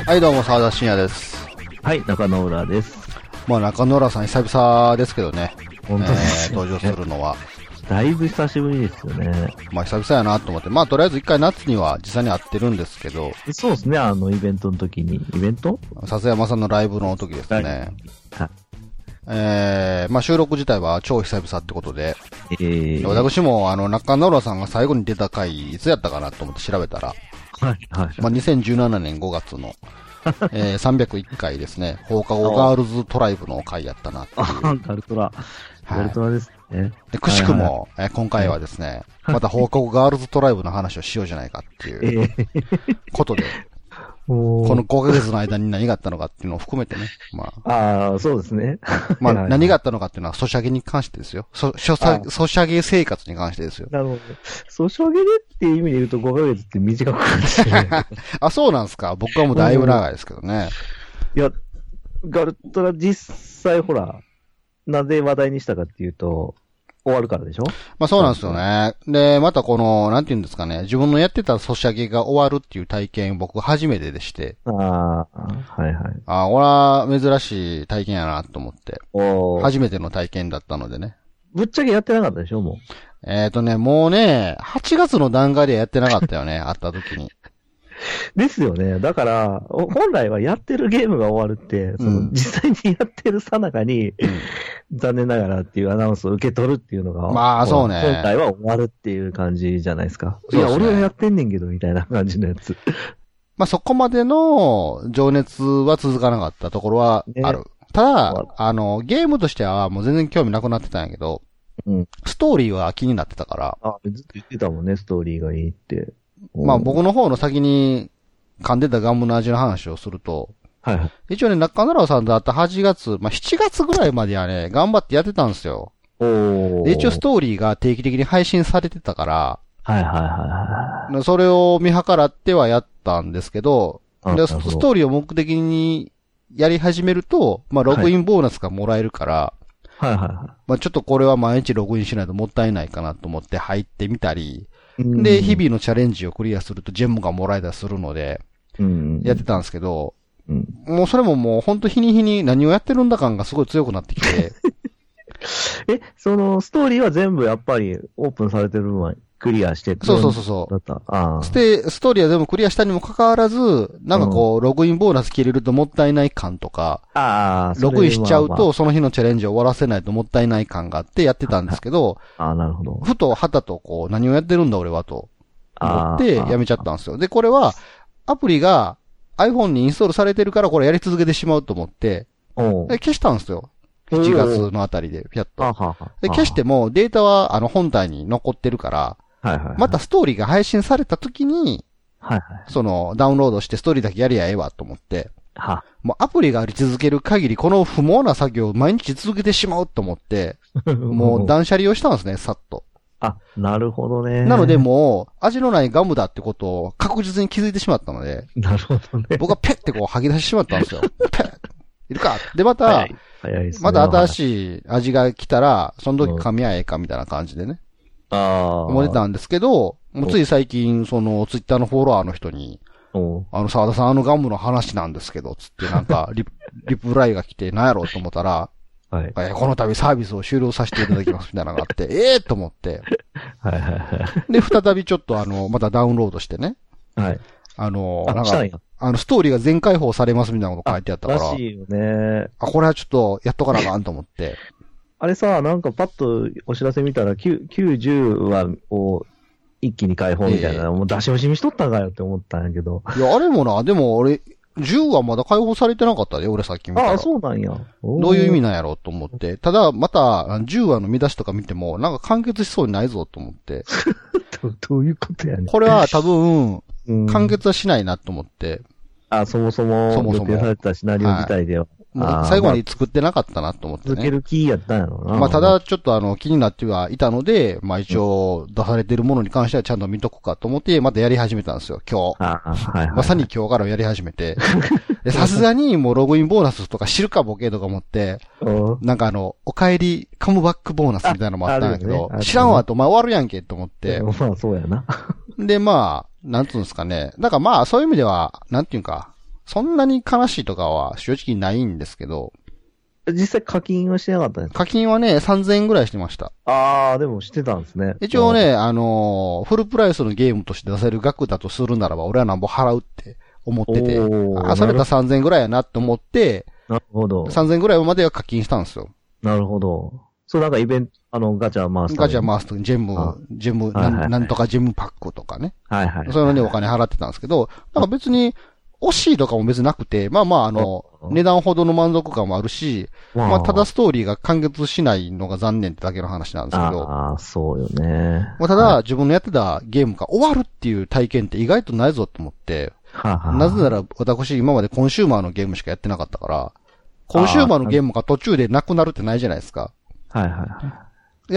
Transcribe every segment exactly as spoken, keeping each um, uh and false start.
はい、どうも、沢田信也です。 はい、中野浦です。 まあ、中野浦さん久々ですけどね。 本当ですね、えー、登場するのは。 だいぶ久しぶりですよね。 まあ、久々やなと思って。まあ、とりあえず一回夏には実際に会ってるんですけど。 そうですね、あの、イベントの時に。イベント笹山さんのライブの時ですね。はい。えー、まあ、収録自体は超久々ってことで。えー、私も、あの、中野浦さんが最後に出た回、いつやったかなと思って調べたら。はい、はい。まあ、にせんじゅうななねんごがつの、えー、さんびゃくいっかいですね。放課後ガールズトライブの回やったなっていう。 あ、ガルトラ。ガルトラですね。 で、くしくも、はいはい、えー、今回はですね、また放課後ガールズトライブの話をしようじゃないかっていうことで、このごかげつの間に何があったのかっていうのを含めてね。まあ。ああ、そうですね。 まあ、何があったのかっていうのは、ソシャゲに関してですよ。ソ、ソシャゲ生活に関してですよ。 なるほど。ソシャゲでっていう意味で言うとごかげつって短く感じる。 あ、そうなんですか。僕はもうだいぶ長いですけどね。 いや、ガルトラ実際ほら、なぜ話題にしたかっていうと、終わるからでしょ？ まあそうなんですよね。で、またこの、なんていうんですかね、自分のやってたソシャゲが終わるっていう体験、僕初めてでして。 ああ、はいはい。 ああ、俺は珍しい体験やなと思って。初めての体験だったのでね。 ぶっちゃけやってなかったでしょ、もう。えっとね、もうね、はちがつの段階でやってなかったよね、会った時に。 ですよね。だから、本来はやってるゲームが終わるって、その実際にやってるさなかに、うん、残念ながらっていうアナウンスを受け取るっていうのが、 まあそうね。 本来は終わるっていう感じじゃないですか。いや、俺はやってんねんけど、みたいな感じのやつ。 まあそこまでの情熱は続かなかったところはある。ね、ただ、あの、ゲームとしてはもう全然興味なくなってたんやけど、うん、ストーリーは気になってたから。 あ、ずっと言ってたもんね、ストーリーがいいって。 まあ僕の方の先に噛んでたガムの味の話をすると、はいはい。一応ね、中野さんと会ったはちがつ、まあしちがつぐらいまではね、頑張ってやってたんですよ。おで一応ストーリーが定期的に配信されてたから、はいはいはいはい。それを見計らってはやったんですけど、でストーリーを目的にやり始めると、まあログインボーナスがもらえるから、はい、はいはいはい。まあちょっとこれは毎日ログインしないともったいないかなと思って入ってみたり、で、日々のチャレンジをクリアするとジェムがもらえたりするので、やってたんですけど、うん、もうそれももうほんと日に日に何をやってるんだ感がすごい強くなってきて。 え、そのストーリーは全部やっぱりオープンされてる分はクリアしてそうそうそうそう。だったあステ、ストーリーは全部クリアしたにもかかわらず、なんかこう、うん、ログインボーナス切れるともったいない感とか、あログインしちゃうとその日のチャレンジを終わらせないともったいない感があってやってたんですけど、 あなるほど。 ふとはたとこう、何をやってるんだ俺はと思ってやめちゃったんですよ。で、これはアプリが iPhone にインストールされてるからこれやり続けてしまうと思って、で消したんですよ。しちがつのあたりで、ピャッと。で、消してもデータはあの本体に残ってるから、はいはいはい、またストーリーが配信された時に、はいはい、そのダウンロードしてストーリーだけやりゃええわと思って、はもうアプリがあり続ける限りこの不毛な作業を毎日続けてしまうと思って、もう断捨離をしたんですね、さっと。 あ、なるほどね。 なのでもう、味のないガムだってことを確実に気づいてしまったので、 なるほどね。 僕はペッてこう吐き出してしまったんですよ。ペッいるかで、また、はい早いですね、まだ新しい味が来たら、その時噛み合えかみたいな感じでね。ああ。思ってたんですけど、もうつい最近、その、ツイッターのフォロワーの人に、あの、沢田さんあのガムの話なんですけど、つってなんかリ、リプライが来て、なんやろうと思ったら、はい、えこの度サービスを終了させていただきますみたいなのがあって、ええー、と思って。はいはいはい。で、再びちょっとあの、またダウンロードしてね。はい。あの、なんか、あの、ストーリーが全開放されますみたいなこと書いてあったから。 らしいよね。 あ、これはちょっとやっとかなあかんと思って。 あれさ、なんかパッとお知らせ見たら、きゅう、じゅうはを一気に開放みたいな、えー、もう出し惜しみしとったんかよって思ったんやけど。 いや、あれもな、でも俺、じゅうはまだ開放されてなかったで、俺さっき見たら。 ああ、そうなんや。 どういう意味なんやろうと思って。ただ、また、じゅうわの見出しとか見ても、なんか完結しそうにないぞと思って。 ど, どういうことやねん。 これは多分、完結はしないなと思って。 あ、そもそも、そもそも予定されたシナリオ自体では。 もう最後まで作ってなかったなと思ってね。 続ける気やったんやろな。 まあただちょっとあの気になってはいたので、まあ一応出されてるものに関してはちゃんと見とくかと思ってまたやり始めたんですよ、今日。ああはいはい、まさに今日からやり始めて。さすがにもうログインボーナスとか知るかボケとか思って、なんかあの、お帰りカムバックボーナスみたいなのもあったんだけど、ねね、知らんわとお前終わるやんけと思って。 まあそうやな。 でまあ、なんつうんですかね。だからまあそういう意味では、なんていうか、 そんなに悲しいとかは正直ないんですけど。 実際課金はしてなかったんですか？ 課金はね、さんぜんえんぐらいしてました。 ああ、でもしてたんですね。 一応ね、あのー、フルプライスのゲームとして出せる額だとするならば、俺はなんぼ払うって思ってて、あ、それだったらさんぜんえんぐらいやなって思って、 なるほど。 さんぜんえんぐらいまでは課金したんですよ。 なるほど。そう、なんかイベント、あの、ガチャ回すと。 ガチャ回すと、ジェム、ジェム、はいはいはい、なんとかジェムパックとかね。 はいはい、はい。 そういうのにお金払ってたんですけど、なんか別に、惜しいとかも別になくて、まあまああの、値段ほどの満足感もあるし、まあただストーリーが完結しないのが残念ってだけの話なんですけど。 ああ、そうよね。 まあただ、自分のやってたゲームが終わるっていう体験って意外とないぞと思って、ははなぜなら私今までコンシューマーのゲームしかやってなかったから、コンシューマーのゲームが途中でなくなるってないじゃないですか。 はいはいはい。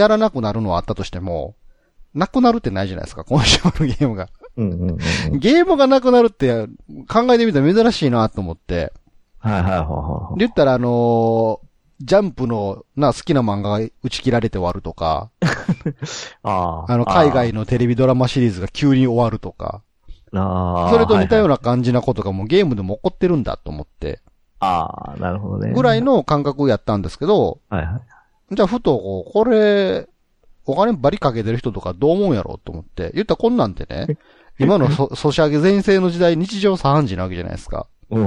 やらなくなるのはあったとしても、なくなるってないじゃないですか、コンシューマーのゲームが。うんうんうん、ゲームがなくなるって考えてみたら珍しいなと思って。 はいはいはいはい。 で言ったらあのー、ジャンプのな好きな漫画が打ち切られて終わるとか、ああの海外のテレビドラマシリーズが急に終わるとか、あそれと似たような感じなことがもうゲームでも起こってるんだと思って。 ああ、なるほどね。 ぐらいの感覚をやったんですけど、はいはい。じゃあふとこう、これ、お金バリかけてる人とかどう思うんやろうと思って、言ったらこんなんてね、今のソソシャゲ全盛の時代日常茶飯事なわけじゃないですか。 うん、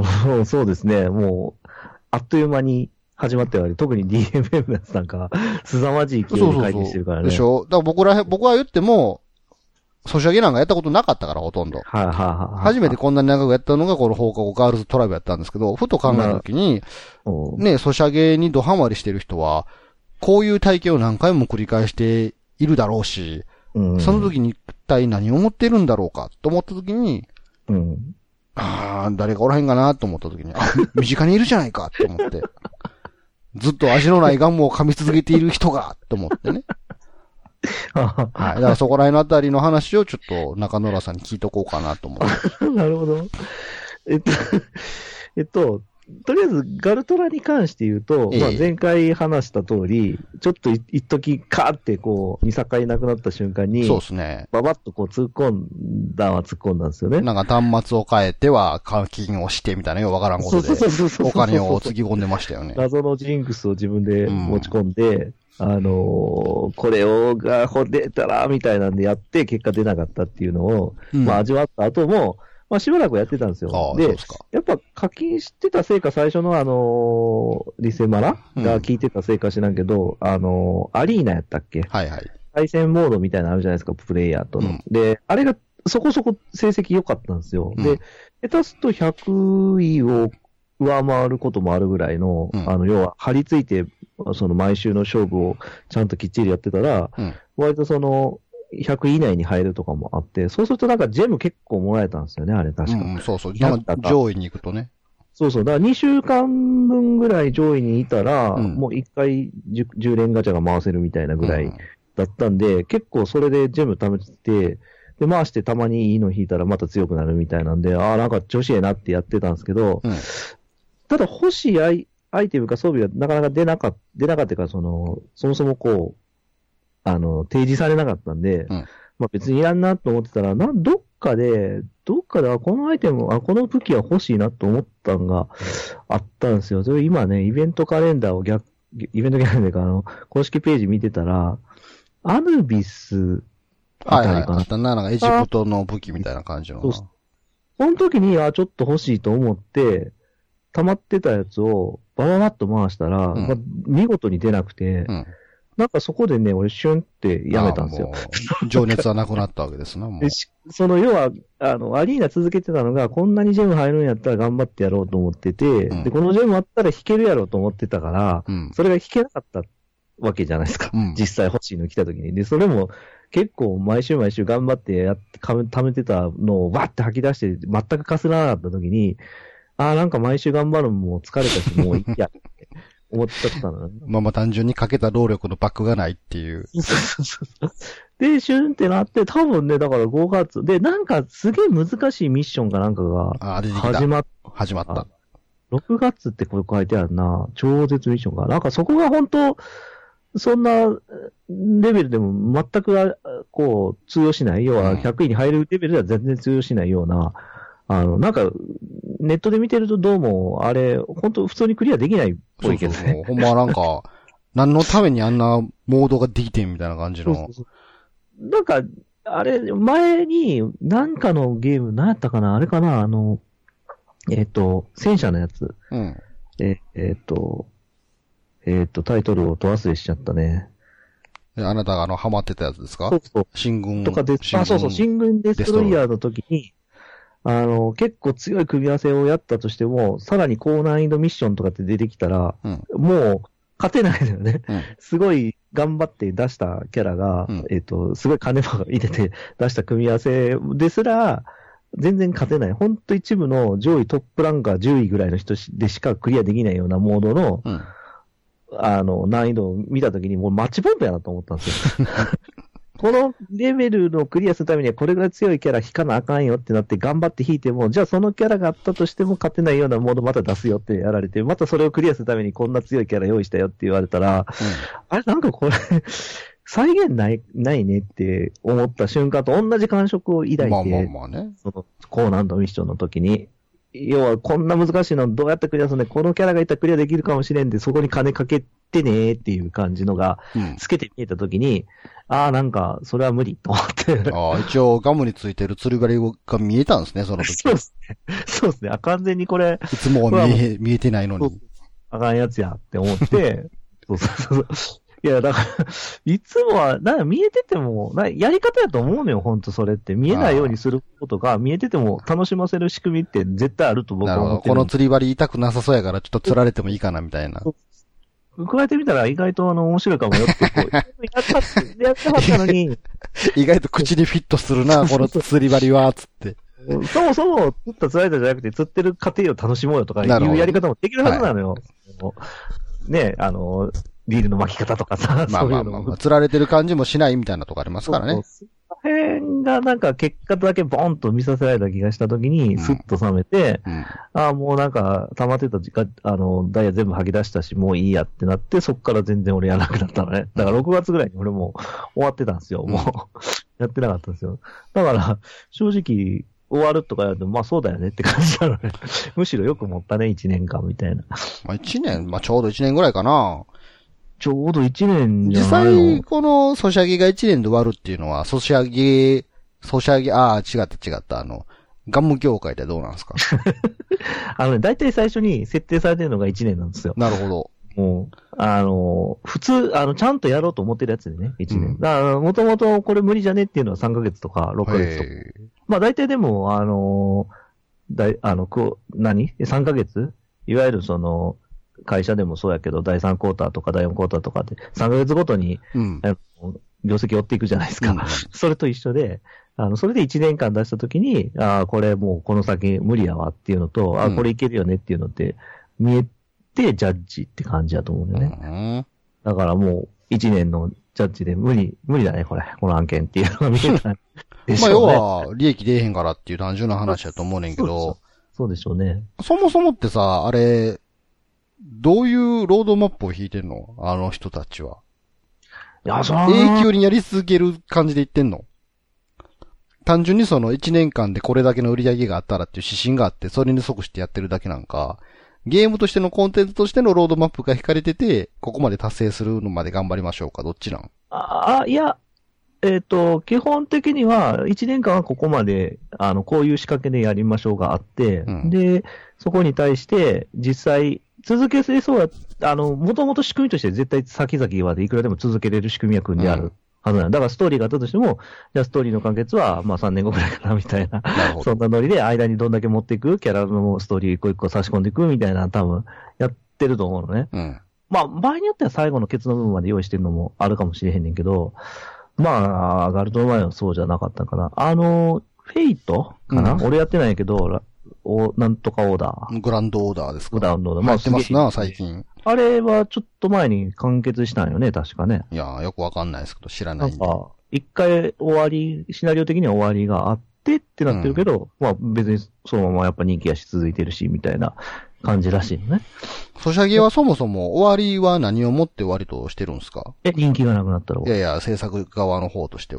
そうですね。もう、あっという間に始まったより、特に ディーエムエム のやつなんか、凄まじい勢いで回転してるからね。 そうそうそうでしょ？だから僕ら、僕は言っても、ソシャゲなんかやったことなかったから、ほとんど。はいはいはい。初めてこんなに長くやったのが、この放課後ガールズトライブやったんですけど、ふと考えたときに、ね、ソシャゲにドハマりしてる人は、こういう体験を何回も繰り返しているだろうし、うん、その時に一体何を思ってるんだろうかと思った時に、うん、ああ、誰がおらへんかなと思った時に、あ、身近にいるじゃないかと思って、ずっと味のないガムを噛み続けている人が、と思ってね。はい。だからそこら辺のあたりの話をちょっと中野良さんに聞いとこうかなと思って。 なるほど。えっと、えっと、とりあえず、ガルトラに関して言うと、ええ、まあ前回話した通り、ちょっと一時カーってこう、見境なくなった瞬間に、 そうですね。 ババッとこう突っ込んだは突っ込んだんですよね。 なんか端末を変えては課金をしてみたいなようわからんことで、お金をつぎ込んでましたよね。 謎のジンクスを自分で持ち込んで、うん、あのー、これをが出たら、みたいなんでやって、結果出なかったっていうのを、うん、まあ味わった後も、まあしばらくやってたんですよ。で、やっぱ課金してたせいか最初のあのー、リセマラが効いてたせいか知らんけど、うん、あのー、アリーナやったっけ？はいはい。対戦モードみたいなのあるじゃないですか、プレイヤーとの。うん、で、あれがそこそこ成績良かったんですよ。うん、で、下手すとひゃくいを上回ることもあるぐらいの、うん、あの、要は張り付いて、その毎週の勝負をちゃんときっちりやってたら、うん、割とその、ひゃくい以内に入るとかもあって、そうするとなんかジェム結構もらえたんですよね、あれ確か。 うん、そうそう。なんか上位に行くとね。 そうそう。だからにしゅうかんぶんぐらい上位にいたら、うん、もういっかい 10, じゅう連ガチャが回せるみたいなぐらいだったんで、うん、結構それでジェム貯めて、で、回してたまにいいの引いたらまた強くなるみたいなんで、ああ、なんか調子ええなってやってたんですけど、うん、ただ欲しいアイアイテムか装備がなかなか出なかった、出なかったから、その、そもそもこう、あの、提示されなかったんで、うん、まあ別にいらんなと思ってたら、な、どっかで、どっかで、あ、このアイテム、あ、この武器は欲しいなと思ったのがあったんですよ。それ今ね、イベントカレンダーを逆、イベントカレンダーか、あの、公式ページ見てたら、アヌビスあたりかな。はいはい、 あったな、なんかエジプトの武器みたいな感じの。そう。 その時に、あ、ちょっと欲しいと思って、溜まってたやつをバババッと回したら、うんまあ、見事に出なくて、うん、なんかそこでね、俺シュンってやめたんですよ。 情熱はなくなったわけですな、もう。 その要は、あの、アリーナ続けてたのが、こんなにジェム入るんやったら頑張ってやろうと思ってて、うん、で、このジェムあったら弾けるやろうと思ってたから、うん、それが弾けなかったわけじゃないですか。うん、実際欲しいの来た時に。で、それも結構毎週毎週頑張ってやって、貯めてたのをわって吐き出して、全くかすらなかった時に、ああ、なんか毎週頑張るのも疲れたし、もういいや、って思っちゃったのね。 まあまあ単純にかけた労力のバックがないっていう。そうそうそう。で、シュンってなって、多分ね、だからごがつ。で、なんかすげえ難しいミッションかなんかが始まった。 始まった。 ろくがつってこれ書いてあるな。超絶ミッションか。なんかそこが本当そんなレベルでも全くこう通用しない。要はひゃくいに入るレベルでは全然通用しないような、あの、なんか、 ネットで見てるとどうも、あれ、本当普通にクリアできないっぽいけどね。そうそうそうほんまなんか、何のためにあんなモードができてんみたいな感じの。そうそうそうなんか、あれ、前に、なんかのゲーム、何やったかなあれかなあの、えっ、ー、と、戦車のやつ。 うん。 えっ、えー、と、えっ、ー、と、タイトルをと忘れしちゃったね。 あなたがあの、ハマってたやつですか？ そうそう。 進軍。 とかで、あ、そうそう、進軍デストロイヤーの時に、あの、結構強い組み合わせをやったとしても、さらに高難易度ミッションとかって出てきたら、うん、もう、勝てないのよね、うん。すごい頑張って出したキャラが、うん、えっ、ー、と、すごい金も入れて出した組み合わせですら、全然勝てない。ほんと一部の上位トップランカーじゅういぐらいの人でしかクリアできないようなモードの、うん、あの、難易度を見たときにもうマッチポンプやなと思ったんですよ。このレベルのクリアするためにはこれぐらい強いキャラ引かなあかんよってなって頑張って引いても、じゃあそのキャラがあったとしても勝てないようなモードまた出すよってやられて、またそれをクリアするためにこんな強いキャラ用意したよって言われたら、うん、あれなんかこれ、再現ない、ないねって思った瞬間と同じ感触を抱いて、 まあまあまあね。 その高難度ミッションの時に、要はこんな難しいのどうやってクリアするのこのキャラがいたらクリアできるかもしれんで、そこに金かけてねっていう感じのが、つけて見えた時に、うん、ああなんか、それは無理と思って。 ああ、一応ガムについてる釣り針が見えたんですね、その時。 そうですね。そうですね。あ、完全にこれ。 いつもは見え、見えてないのに。 あかんやつやって思って、そうそうそう。いや、だから、いつもは、なんか見えてても、なやり方やと思うのよ、ほんとそれって。見えないようにすることが、見えてても楽しませる仕組みって絶対あると僕は思ってる。 この釣り針痛くなさそうやから、ちょっと釣られてもいいかな、みたいな。 加えてみたら意外とあの、面白いかもよって、こう、やったって、やったはったのに。 意外と口にフィットするな、この釣り針は、つって。 そもそも、釣った釣られたじゃなくて、釣ってる過程を楽しもうよとかいうやり方もできるはずなのよ。はい、ね、あの、リールの巻き方とかさ、 まあまあまあ、まあ、釣られてる感じもしないみたいなとこありますからね。そうそうその辺がなんか結果だけボンと見させられた気がしたときに、スッと冷めて、うんうん、ああ、もうなんか溜まってた時間、あの、ダイヤ全部吐き出したし、もういいやってなって、そっから全然俺やらなくなったのね。だからろくがつぐらいに俺も終わってたんですよ。もう、うん、やってなかったんですよ。だから、正直、終わるとかやると、まあそうだよねって感じなのね。むしろよく持ったね、いちねんかんみたいな。 まあいちねん、まあちょうどいちねんぐらいかな。 ちょうどいちねんじゃないの？ 実際、このソシャゲがいちねんで終わるっていうのは、ソシャゲ、ソシャゲ、ああ、違った違った、あの、ガム業界ってどうなんですか？ あのね、だいたい最初に設定されてるのがいちねんなんですよ。 なるほど。 もう、あの、普通、あの、ちゃんとやろうと思ってるやつでね、いちねん。うん、だから、もともとこれ無理じゃねっていうのはさんかげつとかろっかげつとか。まあ大体でも、あの、だい、あの、こう、何 ?さん ヶ月いわゆるその、会社でもそうやけど、だいさんクォーターとかだいよんクォーターとかで、さんかげつごとに、うん、業績追っていくじゃないですか。うん、それと一緒で、あの、それでいちねんかん出したときに、ああ、これもうこの先無理やわっていうのと、うん、ああ、これいけるよねっていうのって、見えてジャッジって感じだと思うんだよね。うん、だからもう、いちねんのジャッジで無理、無理だね、これ、この案件っていうのが見えたでしょうね。まあ、 要は、利益出えへんからっていう単純な話だと思うねんけど、 そうでしょうね。 そもそもってさ、あれ、どういうロードマップを引いてんの？あの人たちは。 いや、そ永久にやり続ける感じで言ってんの？単純にそのいちねんかんでこれだけの売り上げがあったらっていう指針があって、それに即してやってるだけなんか、ゲームとしてのコンテンツとしてのロードマップが引かれてて、ここまで達成するのまで頑張りましょうか？どっちなん？ ああ、いや、えっ、ー、と、基本的にはいちねんかんはここまで、あの、こういう仕掛けでやりましょうがあって、うん、で、そこに対して実際、続けせそうや、あの、もともと仕組みとして絶対先々までいくらでも続けれる仕組みは組んであるはずなんだ。だからストーリーがあったとしても、じゃあストーリーの完結は、まあさんねんごくらいかな、みたいな。なそんなノリで間にどんだけ持っていく、キャラのストーリー一個一個差し込んでいくみたいな、多分、やってると思うのね。うん。まあ、場合によっては最後のケツの部分まで用意してるのもあるかもしれへんねんけど、まあ、ガルトの前はそうじゃなかったかな。あの、フェイトかな、うん、俺やってないんやけど、お、なんとかオーダー。 グランドオーダーですか？ グランドオーダー。 まあ、やってますな、最近。 あれはちょっと前に完結したんよね、確かね。 いや、よくわかんないですけど、知らないんで。 なんか、一回終わり、シナリオ的には終わりがあってってなってるけど、うん、まあ別にそのままやっぱ人気やし続いてるし、みたいな感じらしいのね。 ソシャゲはそもそも終わりは何をもって終わりとしてるんですか？ え、人気がなくなったら。 いやいや、制作側の方としては。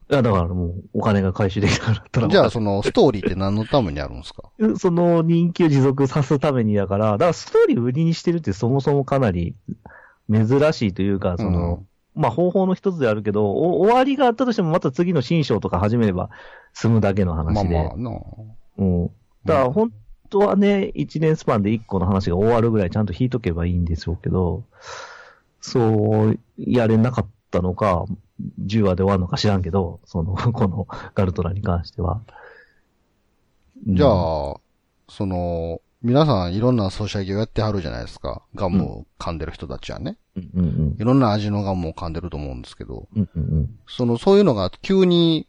いや、だからもう、お金が回収できなくなったら。 じゃあ、その、ストーリーって何のためにあるんですか？ その人気を持続させるためにだから、だからストーリーを売りにしてるってそもそもかなり珍しいというか、その、うん、まあ方法の一つであるけど、終わりがあったとしてもまた次の新章とか始めれば済むだけの話で。まあまあな。うん。だから本当はね、一年スパンで一個の話が終わるぐらいちゃんと引いとけばいいんでしょうけど、そうやれなかったのか、じゅうわで終わるのか知らんけど、その、このガルトラに関しては。 じゃあ、うん、その、皆さんいろんなソシャゲをやってはるじゃないですか。ガムを噛んでる人たちはね。うんうんうん、いろんな味のガムを噛んでると思うんですけど、うんうんうん、その、そういうのが急に、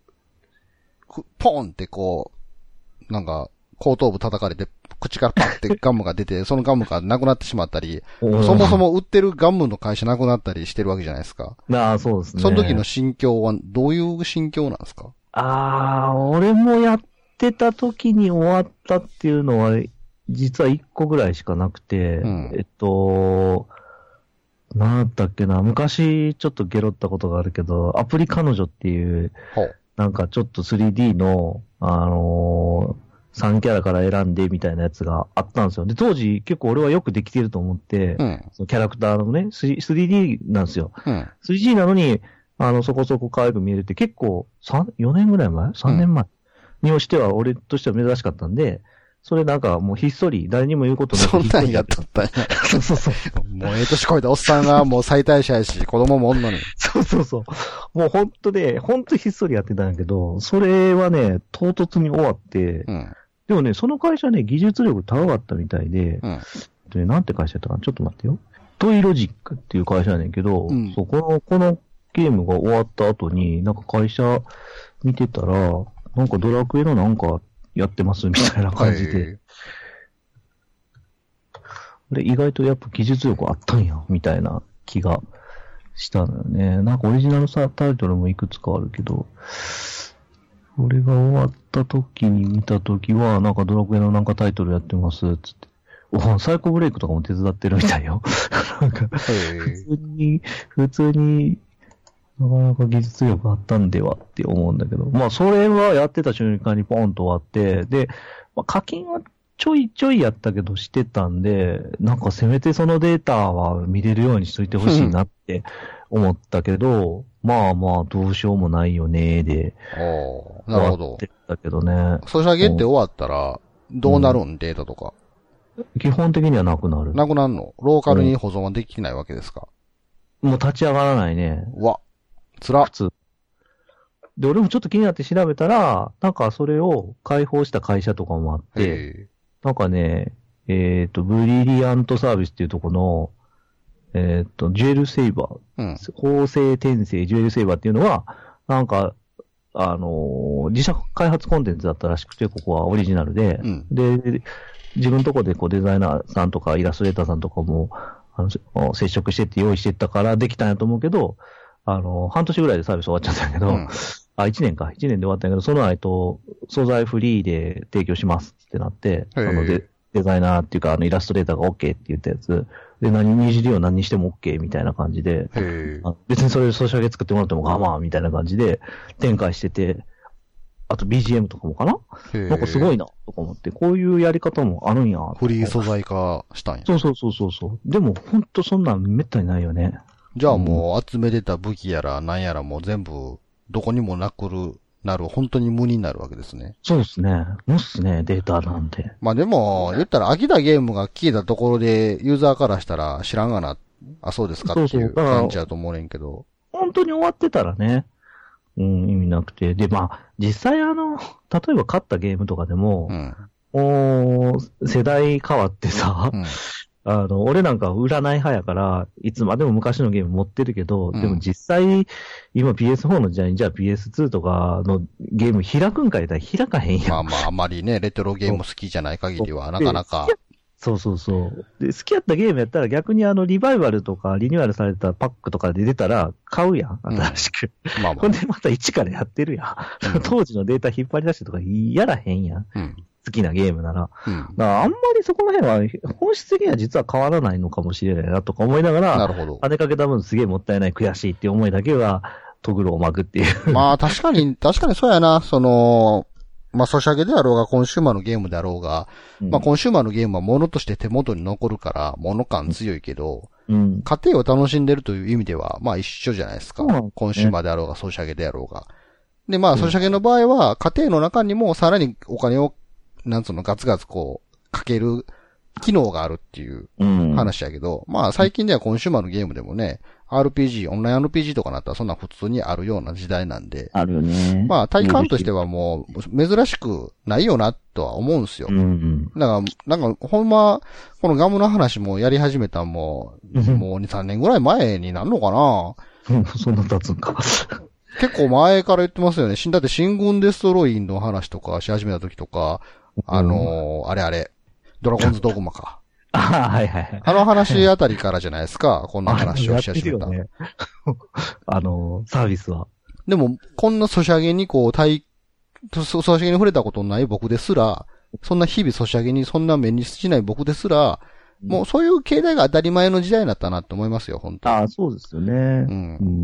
ポンってこう、なんか、後頭部叩かれて、口からパッてガムが出て、そのガムがなくなってしまったり、そもそも売ってるガムの会社なくなったりしてるわけじゃないですか。 ああ、そうですね。 その時の心境はどういう心境なんですか？ ああ、俺もやってた時に終わったっていうのは、実はいっこぐらいしかなくて、うん、えっと、なんだっけな、昔ちょっとゲロったことがあるけど、アプリ彼女っていう、なんかちょっと スリーディー の、あのー、さんキャラから選んでみたいなやつがあったんですよ。で、当時結構俺はよくできてると思って、うん、そのキャラクターのね、スリーディー なんですよ。うん、スリーディー なのに、あの、そこそこ可愛く見えるって結構、さん、よねんぐらい前 ?さん 年前、うん、にしては俺としては珍しかったんで、それなんかもうひっそり、誰にも言うことなくそんなんやっとったんや。そうそうそう。もうええ年こいたおっさんがもう最大者やし、子供もおんのに。 そうそうそう。もうほんとで、ほんとひっそりやってたんやけど、それはね、唐突に終わって、うんでもね、その会社ね、技術力高かったみたいで、うん、でなんて会社やったかなちょっと待ってよ。トイロジックっていう会社やねんけど、うん、そうこの、このゲームが終わった後に、なんか会社見てたら、なんかドラクエのなんかやってますみたいな感じで。で、意外とやっぱ技術力あったんや、みたいな気がしたのよね。なんかオリジナルさタイトルもいくつかあるけど、これが終わった時に見た時は、なんかドラクエのなんかタイトルやってます、つって。お、サイコブレイクとかも手伝ってるみたいよ。なんか、普通に、普通に、なかなか技術力あったんではって思うんだけど。まあ、それはやってた瞬間にポンと終わって、で、まあ、課金はちょいちょいやったけどしてたんで、なんかせめてそのデータは見れるようにしといてほしいなって思ったけど、まあまあ、どうしようもないよね、で。 ああ、なるほど。 ってたけどね。 ソシャゲって終わったら、どうなるん、うん、データとか。 基本的にはなくなる。 なくなるの？ローカルに保存はできないわけですか？ うん、もう立ち上がらないね。 うわ、つら。 普通。で、俺もちょっと気になって調べたら、なんかそれを開放した会社とかもあって、なんかね、えっと、ブリリアントサービスっていうとこの、えっ、ー、と、ジュエルセイバー、うん、法政転生ジュエルセイバーっていうのは、なんか、あのー、自社開発コンテンツだったらしくて、ここはオリジナルで、うん、で、自分のとこでこうデザイナーさんとかイラストレーターさんとかも、あの、接触してって用意してったからできたんやと思うけど、あの、半年ぐらいでサービス終わっちゃったんやけど、うん、あ、一年か、一年で終わったんやけど、その後、素材フリーで提供しますってなって、そのデ、デザイナーっていうか、あの、イラストレーターが OK って言ったやつ、で、何にじりを何にしても OK みたいな感じで、あ別にそれでソシャゲ作ってもらっても我慢みたいな感じで展開してて、あと ビージーエム とかもかななんかすごいな、とか思って、こういうやり方もあるんや。 フリー素材化したんや。 そうそうそうそうそう。でも、ほんとそんなんめったにないよね。 じゃあもう集めてた武器やら何やらもう全部、どこにもなくる、なる、本当に無になるわけですね。 そうですね。無っすね、データなんて。 まあでも、言ったら飽きたゲームが消えたところで、ユーザーからしたら知らんがな、あ、そうですかっていう感じやと思うねんけど。 本当に終わってたらね、うん、意味なくて。で、まあ、実際あの、例えば勝ったゲームとかでも、うん、お世代変わってさ、うんあの、俺なんか占い派やから、いつまでも昔のゲーム持ってるけど、うん、でも実際、今 ピーエスフォー の時代にじゃあ ピーエスツー とかのゲーム開くんかいったら開かへんやん。 まあまあ、あまりね、レトロゲーム好きじゃない限りは、なかなか。 そうそうそう。で、好きやったゲームやったら逆にあの、リバイバルとかリニューアルされたパックとかで出たら買うやん、新しく。うん、まあまあ。ほんでまた一からやってるやん。うん、当時のデータ引っ張り出してとかやらへんやん。うん好きなゲームなら。うん、だからあんまりそこの辺は本質的には実は変わらないのかもしれないなとか思いながら、なるほど。金かけた分すげえもったいない悔しいっていう思いだけはトグロを巻くっていう。 まあ確かに、確かにそうやな。その、まあソシャゲであろうが、コンシューマーのゲームであろうが、うん、まあコンシューマーのゲームは物として手元に残るから、物感強いけど、うん、家庭を楽しんでるという意味では、まあ一緒じゃないですか。うん、コンシューマーであろうが、ソシャゲであろうが。で、まあソシャゲの場合は、家庭の中にもさらにお金を、なんつうの、ガツガツこう、かける機能があるっていう話やけど、うん、まあ最近ではコンシューマーのゲームでもね、アールピージー、オンライン アールピージー とかなったらそんな普通にあるような時代なんで。 あるよね。 まあ体感としてはもう珍しくないよなとは思うんですよ。うんうん、だから、なんかほんま、このガムの話もやり始めたんも、もうに、さんねんぐらい前になるのかな。 うん、そんな経つんか。 結構前から言ってますよね。だって新軍デストロインの話とかし始めた時とか、あのー、あれあれ、ドラゴンズドグマか。 ああ、はいはいはい。 あの話あたりからじゃないですか。こんな話をし始めた。 ね、あの、サービスは。 でも、こんなソシャゲにこう、対、ソシャゲに触れたことのない僕ですら、そんな日々ソシャゲにそんな目にしない僕ですら、うん、もうそういう形態が当たり前の時代になったなって思いますよ、本当に。 ああ、そうですよね。うん。うん、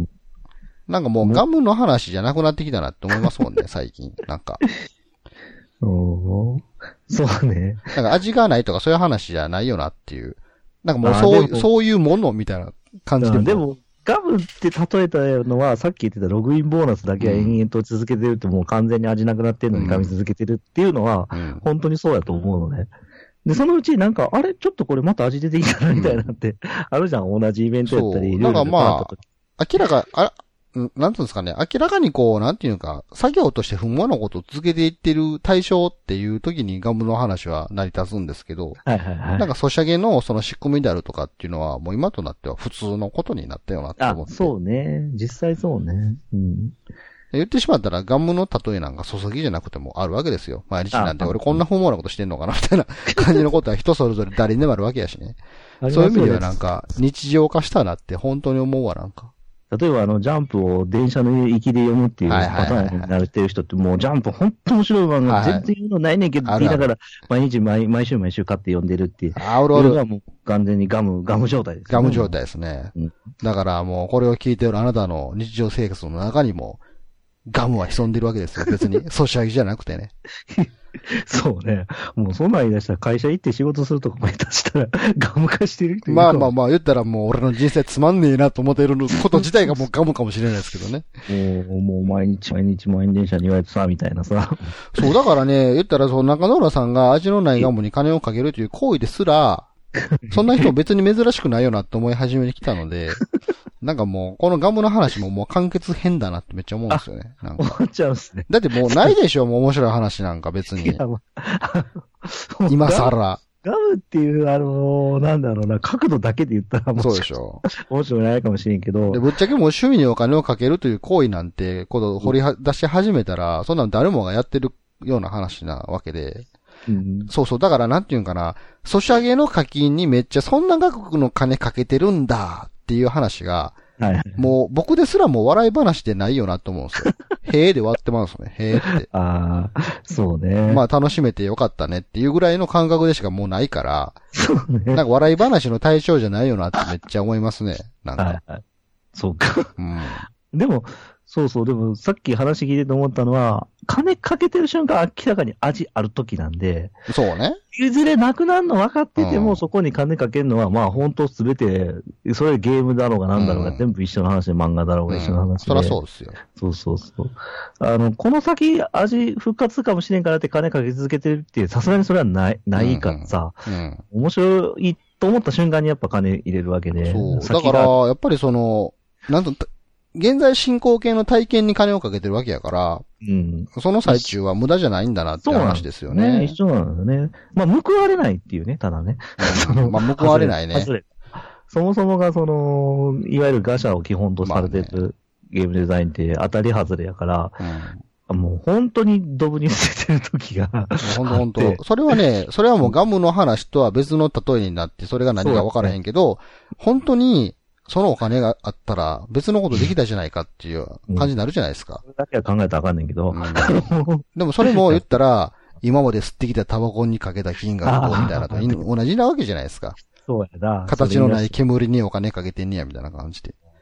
なんかもうガムの話じゃなくなってきたなって思いますもんね、最近。なんか。 おそうね。 なんか味がないとかそういう話じゃないよなっていう。なんかもうそう、そういうものみたいな感じでも。 でも、ガムって例えたのは、さっき言ってたログインボーナスだけは延々と続けてるって、もう完全に味なくなってるのに噛み続けてるっていうのは、本当にそうやと思うのね。で、そのうちなんか、あれちょっとこれまた味出てきたなみたいなって、あるじゃん。同じイベントやったり、 なんかまあ、明らか、あ、なんていうんですかね、明らかにこう、なんていうか、作業として不毛なことを続けていってる対象っていう時にガムの話は成り立つんですけど、はいはいはい。なんかソシャゲのその仕組みであるとかっていうのは、もう今となっては普通のことになったよなって思って。 あ、そうね。実際そうね。うん。 言ってしまったらガムの例えなんか注ぎじゃなくてもあるわけですよ。毎日なんて俺こんな不毛なことしてんのかなみたいな感じのことは人それぞれ誰にでもあるわけやしね。そういう意味ではなんか日常化したなって本当に思うわ、なんか。 例えばあの、ジャンプを電車の行きで読むっていうパターンに慣れてる人って、もうジャンプほんと面白い漫画、全然言うのないねんけどって言いながら、毎日毎、毎週毎週買って読んでるっていう。 あ、おるおる。 これはもう完全にガム、ガム状態です、ね。 ガム状態ですね。うん、だからもうこれを聞いているあなたの日常生活の中にも、ガムは潜んでるわけですよ。別に、ソシャゲじゃなくてね。 そうね。もうそんなん言い出したら会社行って仕事するとかも下手したらガム化してる人いるまあまあまあ言ったらもう俺の人生つまんねえなと思ってること自体がもうガムかもしれないですけどね。 もう、もう毎日毎日満員電車に言われてさ、みたいなさ。 そう、だからね、言ったらそう中野浦さんが味のないガムに金をかけるという行為ですら、そんな人別に珍しくないよなって思い始めてきたので、なんかもう、このガムの話ももう完結編だなってめっちゃ思うんですよね。なんか思っちゃうんですね。 だってもうないでしょ、もう面白い話なんか別に。今更。 ガムっていう、あのー、なんだろうな、角度だけで言ったらもう。 そうでしょ。 面白いないかもしれんけど。 で、ぶっちゃけもう趣味にお金をかけるという行為なんて、ことを掘り出し始めたら、そんなの誰もがやってるような話なわけで。うん、そうそう。だからなんていうんかな、ソシャゲの課金にめっちゃそんな額の金かけてるんだっていう話が、はいはい、もう僕ですらもう笑い話でないよなと思うんですよ。へーで終わってますね。へーって。 ああ、そうね。 まあ楽しめてよかったねっていうぐらいの感覚でしかもうないから、そうね。なんか笑い話の対象じゃないよなってめっちゃ思いますね。なんか。はいはい、 そうか。うん。でも、そうそう、でもさっき話聞いてて思ったのは、金かけてる瞬間明らかに味ある時なんで、 そうね。 いずれなくなるの分かってても、うん、そこに金かけるのは、まあ本当すべて、それゲームだろうがなんだろうが、うん、全部一緒の話で、漫画だろうが一緒の話で。 うん、そりゃそうですよ。 そうそうそう。あの、この先味復活かもしれんからって金かけ続けてるって、さすがにそれはない、ないからさ、うんうん、面白いと思った瞬間にやっぱ金入れるわけで。 そう。だから、やっぱりその、なんと、現在進行形の体験に金をかけてるわけやから、うん、その最中は無駄じゃないんだなって話ですよね。そうなんですね。一緒なんだよね。まあ、報われないっていうね、ただね。 うん、まあ、報われないね。 そもそもがその、いわゆるガシャを基本とされてるゲームデザインって当たり外れやから、うん、もう本当にドブに捨ててる時が。 本当本当。それはね、それはもうガムの話とは別の例えになって、それが何か分からへんけど、本当に、そのお金があったら別のことできたじゃないかっていう感じになるじゃないですか。 それだけは考えたらあかんねんけど。うん、 でもそれも言ったら、今まで吸ってきたタバコにかけた金額みたいなと同じなわけじゃないですか。 そうやな。 形のない煙にお金かけてんねやみたいな感じで。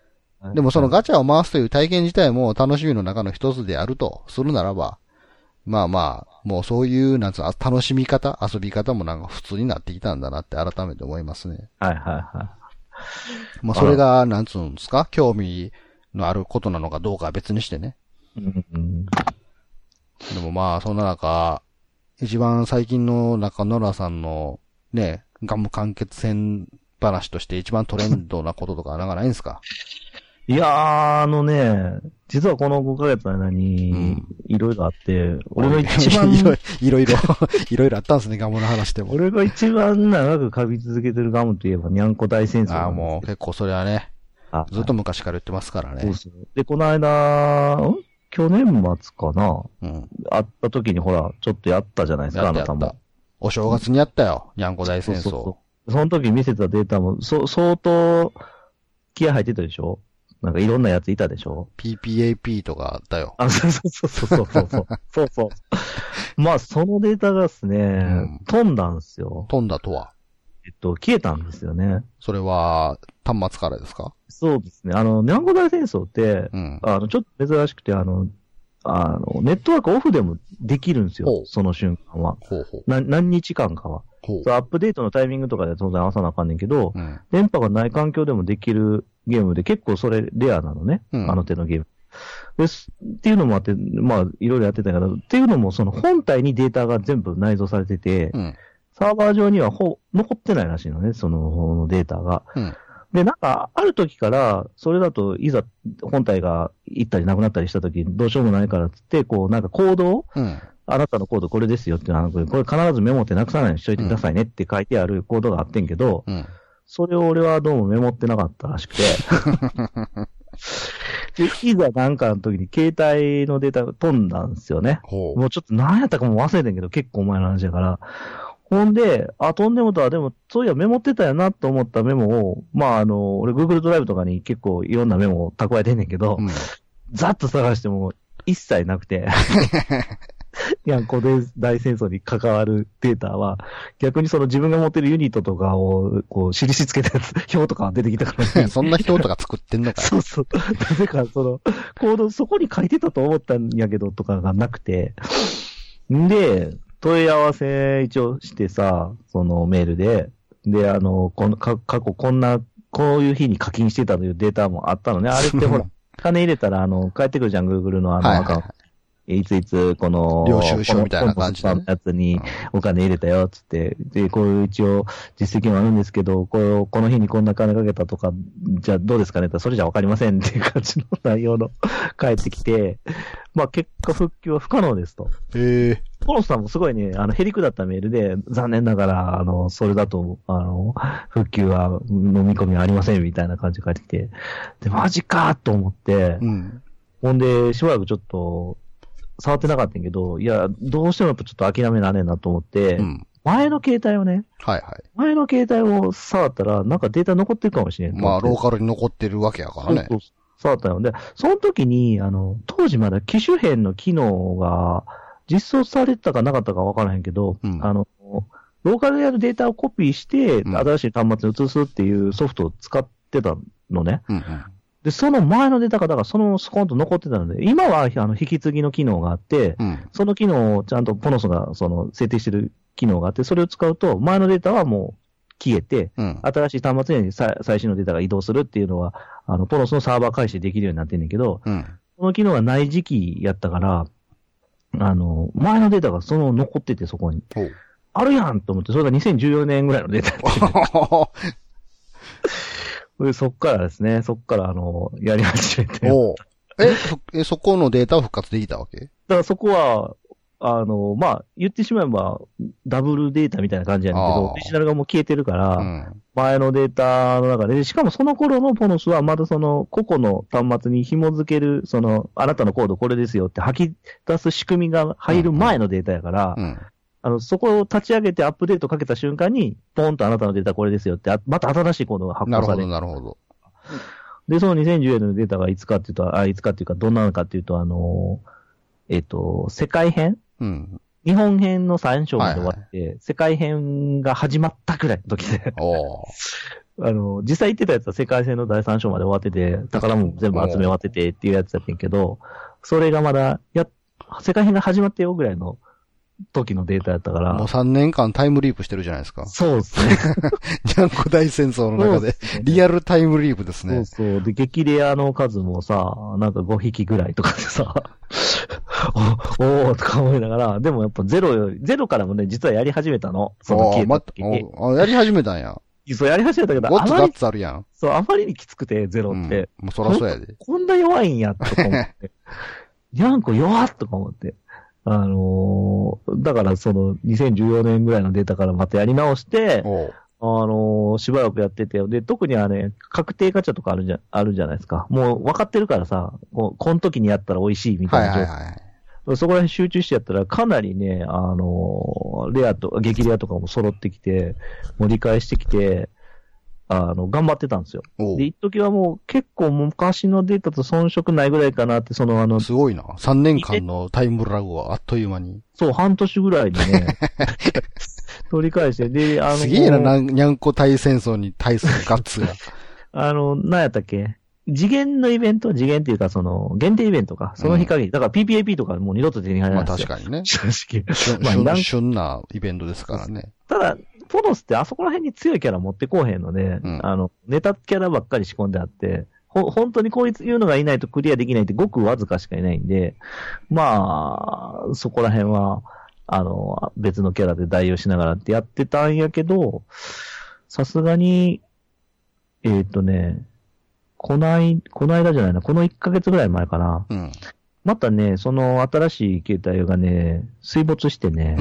でもそのガチャを回すという体験自体も楽しみの中の一つであるとするならば、まあまあ、もうそういう、なんつうの、楽しみ方、遊び方もなんか普通になってきたんだなって改めて思いますね。 はいはいはい。 まあそれが、なんつうんですか、興味のあることなのかどうかは別にしてね。 うんうん、 でもまあ、そんな中、一番最近の中野良さんのね、ガム完結戦話として一番トレンドなこととかなんかないんですか？ いやー、あのね、実はこのごかげつの間に、いろいろあって、うん、俺が一番いろいろ、いろいろ、いろいろあったんですね、ガムの話でも。 俺が一番長く噛み続けてるガムといえば、にゃんこ大戦争。 ああ、もう結構それはね、ずっと昔から言ってますからね。 そうそう。で、この間、ん去年末かな、うん、会った時にほら、ちょっとやったじゃないですか、あなたも。 お正月にやったよ、にゃんこ大戦争。そうそうそう。 その時見せたデータも、そ、相当、気合入ってたでしょ？なんかいろんなやついたでしょ？ ピーピーエーピー とかだよ。 あ、そうそうそうそうそうそう。そうそう。まあ、そのデータがですね、うん、飛んだんですよ。 飛んだとはえっと、消えたんですよね。 それは、端末からですか？ そうですね。あの、にゃんこ大戦争って、うん、あの、ちょっと珍しくて、あの、あの、ネットワークオフでもできるんですよ。その瞬間は。ほうほうな何日間かは。アップデートのタイミングとかで当然合わさなあかんねんけど、うん、電波がない環境でもできるゲームで結構それレアなのね。うん、あの手のゲーム。です。っていうのもあって、まあ、いろいろやってたけど、っていうのもその本体にデータが全部内蔵されてて、うん、サーバー上にはほ残ってないらしいのね、そのデータが。うんで、なんか、ある時から、それだと、いざ、本体が行ったりなくなったりした時、どうしようもないからっつって、こう、なんかコードを、うん、あなたのコードこれですよっていうのは、これ必ずメモってなくさないようにしといてくださいねって書いてあるコードがあってんけど、うん、それを俺はどうもメモってなかったらしくて、で、いざなんかの時に携帯のデータが飛んだんですよね。もうちょっと何やったかも忘れてんけど、結構前の話だから、ほんで、あ、飛んでもたら、でも、そういやメモってたよなと思ったメモを、まあ、あの、俺 Google ドライブとかに結構いろんなメモを蓄えてんねんけど、うん、ざっと探しても一切なくて、いや、これ大戦争に関わるデータは、逆にその自分が持ってるユニットとかを、こう、印つけたやつ、表とか出てきたからね。 そんな表とか作ってんのかそうそう。なぜか、その、コードそこに書いてたと思ったんやけど、とかがなくて、んで、問い合わせ一応してさ、そのメールで、で、あの、この、か、過去こんな、こういう日に課金してたというデータもあったのね。あれってほら、金入れたら、あの、返ってくるじゃん、Google のあの、アカウント。いついつ、この、 領収書みたいな感じで、 ね。やつにお金入れたよ、つって。で、こういう一応実績もあるんですけど、こう、この日にこんな金かけたとか、じゃあどうですかねってそれじゃわかりませんっていう感じの内容の返ってきて、まあ結果復旧は不可能ですと。 へえ。 ポロスさんもすごいね、あの、へりくだったメールで、残念ながら、あの、それだと、あの、復旧は飲み込みありませんみたいな感じで返ってきて、で、マジかーと思って、うん、ほんで、しばらくちょっと、触ってなかったんやけど、いや、どうしてもやっぱちょっと諦められんなと思って、うん、前の携帯をね、 はいはい。 前の携帯を触ったら、なんかデータ残ってるかもしれん。 まあ、ローカルに残ってるわけやからね。 そうそう、触ったので、その時に、あの、当時まだ機種変の機能が実装されてたかなかったかわからへんけど、うん、あの、ローカルでやるデータをコピーして、新しい端末に移すっていうソフトを使ってたのね。うんうん、で、その前のデータが、だからそのスコンと残ってたので、今はあの引き継ぎの機能があって、うん、その機能をちゃんとポノスがその設定してる機能があって、それを使うと、前のデータはもう消えて、うん、新しい端末に最新のデータが移動するっていうのは、あの、ポノスのサーバー開始できるようになってんねんけど、うん、その機能がない時期やったから、あの、前のデータがその残っててそこに。あるやんと思って、それがにせんじゅうよねんぐらいのデータでそっからですね、そっからあの、やり始めて。 おえ、そ、え、そこのデータを復活できたわけ？ だからそこは、あの、まあ、言ってしまえば、ダブルデータみたいな感じやねんけど、オリジナルがもう消えてるから、うん、前のデータの中で、しかもその頃のポノスはまだその、個々の端末に紐付ける、その、あなたのコードこれですよって吐き出す仕組みが入る前のデータやから、うんうんあの、そこを立ち上げてアップデートかけた瞬間に、ポンとあなたのデータこれですよって、また新しいコードが発行される。 なるほど、なるほど。 で、そのにせんじゅうよねんのデータがいつかっていうと、あ、いつかっていうか、どんなのかっていうと、あの、えっと、世界編、うん、日本編のさん章まで終わって、はいはい、世界編が始まったくらいの時で。 あの、実際言ってたやつは世界戦のだいさん章まで終わってて、宝も全部集め終わっててっていうやつやってんけど、それがまだ、や、世界編が始まってよぐらいの時のデータやったから。 もうさんねんかんタイムリープしてるじゃないですか。 そうですね。 ジャンコ大戦争の中で、リアルタイムリープですね。 そうそう。で、激レアの数もさ、なんかごひきぐらいとかでさ、お、おーとか思いながら、でもやっぱゼロより、ゼロからもね、実はやり始めたの。その消えた時に。 あ、やり始めたんや。 そう、やり始めたけど、 ゴッツガッツあるやん。 そう、あまりにきつくて、ゼロって。 うん、もうそらそうやで。 こんな弱いんや、とか思って。ジャンコ弱っとか思って。あのー、だからそのにせんじゅうよねんぐらいのデータからまたやり直して、あのー、しばらくやってて、で、特にはね、確定ガチャとかあるじゃ、あるじゃないですか。もう分かってるからさ、こうこの時にやったら美味しいみたいな。はいはいはい。そこら辺集中してやったら、かなりね、あのー、レアと、激レアとかも揃ってきて、盛り返してきて、あの、頑張ってたんですよ。で、一時はもう結構昔のデータと遜色ないぐらいかなって、そのあの、 すごいな。さんねんかんのタイムラグはあっという間に。 そう、半年ぐらいにね、取り返して、で、あの、 すげえな、にゃんこ大戦争に対するガッツが。 あの、何やったっけ次元のイベント次元っていうか、その、限定イベントか。その日限り。うん、だから ピーピーエーピー とかもう二度と手に入らないですよ。 まあ確かにね。 正直。 まあ、旬なイベントですからね。 ただ、フォドスってあそこら辺に強いキャラ持ってこうへんので、うん、あの、ネタキャラばっかり仕込んであって、ほ、本当にこいついうのがいないとクリアできないってごくわずかしかいないんで、まあ、そこら辺は、あの、別のキャラで代用しながらってやってたんやけど、さすがに、えっとね、こない、この間じゃないな、このいっかげつぐらい前かな。うん、またね、その新しい携帯がね、水没してね。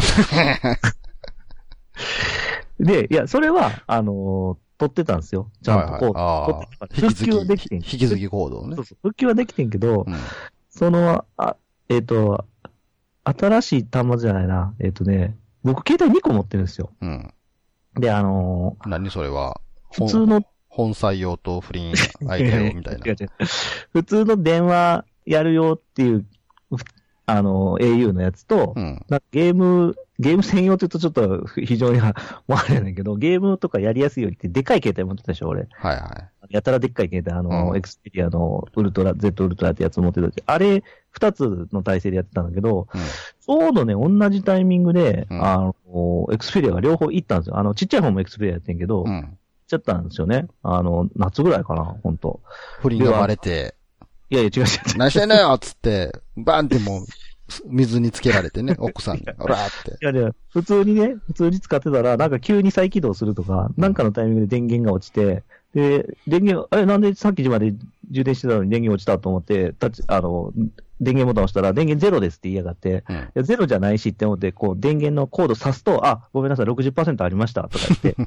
で、いや、それは、あのー、撮ってたんですよ。ちゃんとこう。はいはい、撮ってた。復旧はできてん。 引き継ぎコードをね。 そうそう。復旧はできてんけど、うん、その、あ、えっ、ー、と、新しい端末じゃないな。えっ、ー、とね、僕携帯にこ持ってるんですよ。うん。で、あのー、何それは普通の、 本採用と不倫相手用みたいな。 普通の電話やるよっていう、あの、エーユー のやつと、うん、なんかゲーム、ゲーム専用って言うとちょっと非常には、もあれやねんけど、ゲームとかやりやすいようにってでかい携帯持ってたでしょ、俺。はいはい。やたらでっかい携帯、あの、うん、エクスペリアのウルトラ、Z ウルトラってやつ持ってた時、あれ、二つの体制でやってたんだけど、うん、ちょうどね、同じタイミングで、うん、あの、エクスペリアが両方行ったんですよ。あの、ちっちゃい方もエクスペリアやってんけど、うん、行っちゃったんですよね。あの、夏ぐらいかな、ほんと。 不倫がバレて。 いやいや、違う違う違う。 何してんのよつって、バンってもう、水につけられてね、奥さんに。おらーって。 いやいや、普通にね、普通に使ってたら、なんか急に再起動するとか、うん、なんかのタイミングで電源が落ちて、で、電源、あれなんでさっきまで充電してたのに電源落ちたと思って、タッチ、あの、電源ボタン押したら電源ゼロですって言いやがって、うん、いやゼロじゃないしって思って、こう電源のコード挿すと、あ、ごめんなさい、ろくじゅっパーセント ありましたとか言って、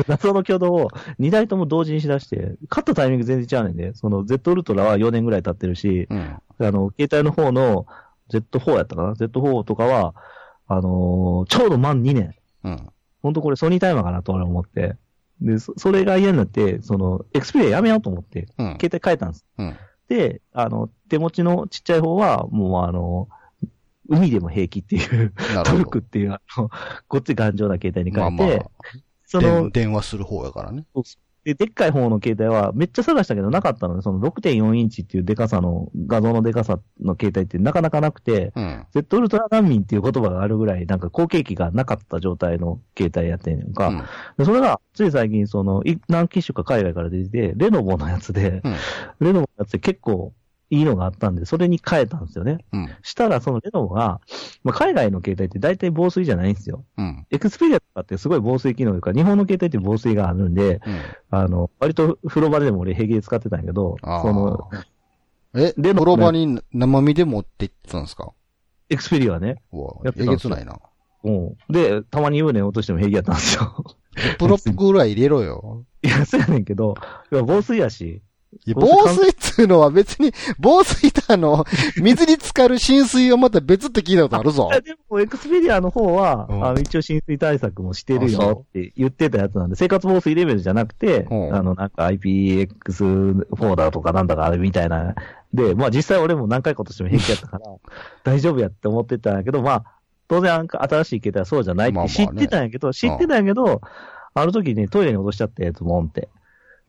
謎の挙動をにだいとも同時にしだして、買ったタイミング全然違うねんで、その Z ウルトラはよねんぐらい経ってるし、うん、あの、携帯の方の ゼットフォー やったかな ?ゼットフォー とかは、あのー、ちょうど満にねん。うん。ほんとこれソニータイマーかなと俺思って。で、そ、それが嫌になって、その、エクスペリアやめようと思って、うん、携帯変えたんです。うん。で、あの、手持ちのちっちゃい方は、もうあの、海でも平気っていう、トルクっていう、あの、ごっつい頑丈な携帯に変えて、まあまあ、 その、電話する方やからね。 そうで、でっかい方の携帯はめっちゃ探したけどなかったので、その ろくてんよん インチっていうでかさの、画像のでかさの携帯ってなかなかなくて、うん、Z ウルトラ難民っていう言葉があるぐらい、なんか後継機がなかった状態の携帯やってんねんか、うん、でそれが、つい最近その、何機種か海外から出てて、レノボのやつで、うん、レノボのやつで結構、いいのがあったんで、それに変えたんですよね。うん。したら、そのレノボが、まあ、海外の携帯って大体防水じゃないんですよ。うん。エクスペリアとかってすごい防水機能というか、日本の携帯って防水があるんで、うん、あの、割と風呂場でも俺平気で使ってたんやけど、その、 え、レノボ風呂場に生身で持って行ってたんですか？ エクスペリアね。 うわ、えげつないな。 うん。で、たまに湯船落としても平気やったんですよ。 プロップぐらい入れろよ。 いや、そうやねんけど、防水やし、 いや防水っつうのは別に、防水とあの、水に浸かる浸水はまた別って聞いたことあるぞ。 でも、エクスペリアの方は、うん、あの一応浸水対策もしてるよって言ってたやつなんで、生活防水レベルじゃなくて、うん、あの、なんか アイピーエックスフォー だとかなんだかあれみたいな。で、まあ実際俺も何回か落としても平気やったから、大丈夫やって思ってたんやけど、まあ、当然新しい携帯はそうじゃないって知ってたんやけど、まあまあね、知ってたんやけど、あの時ね、トイレに落としちゃったやつもんって。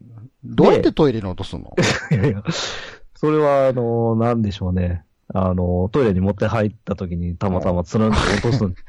どうやってトイレに落とすの？ いやいや、それは、あの、なんでしょうね。あの、トイレに持って入った時にたまたまつらんと落とすん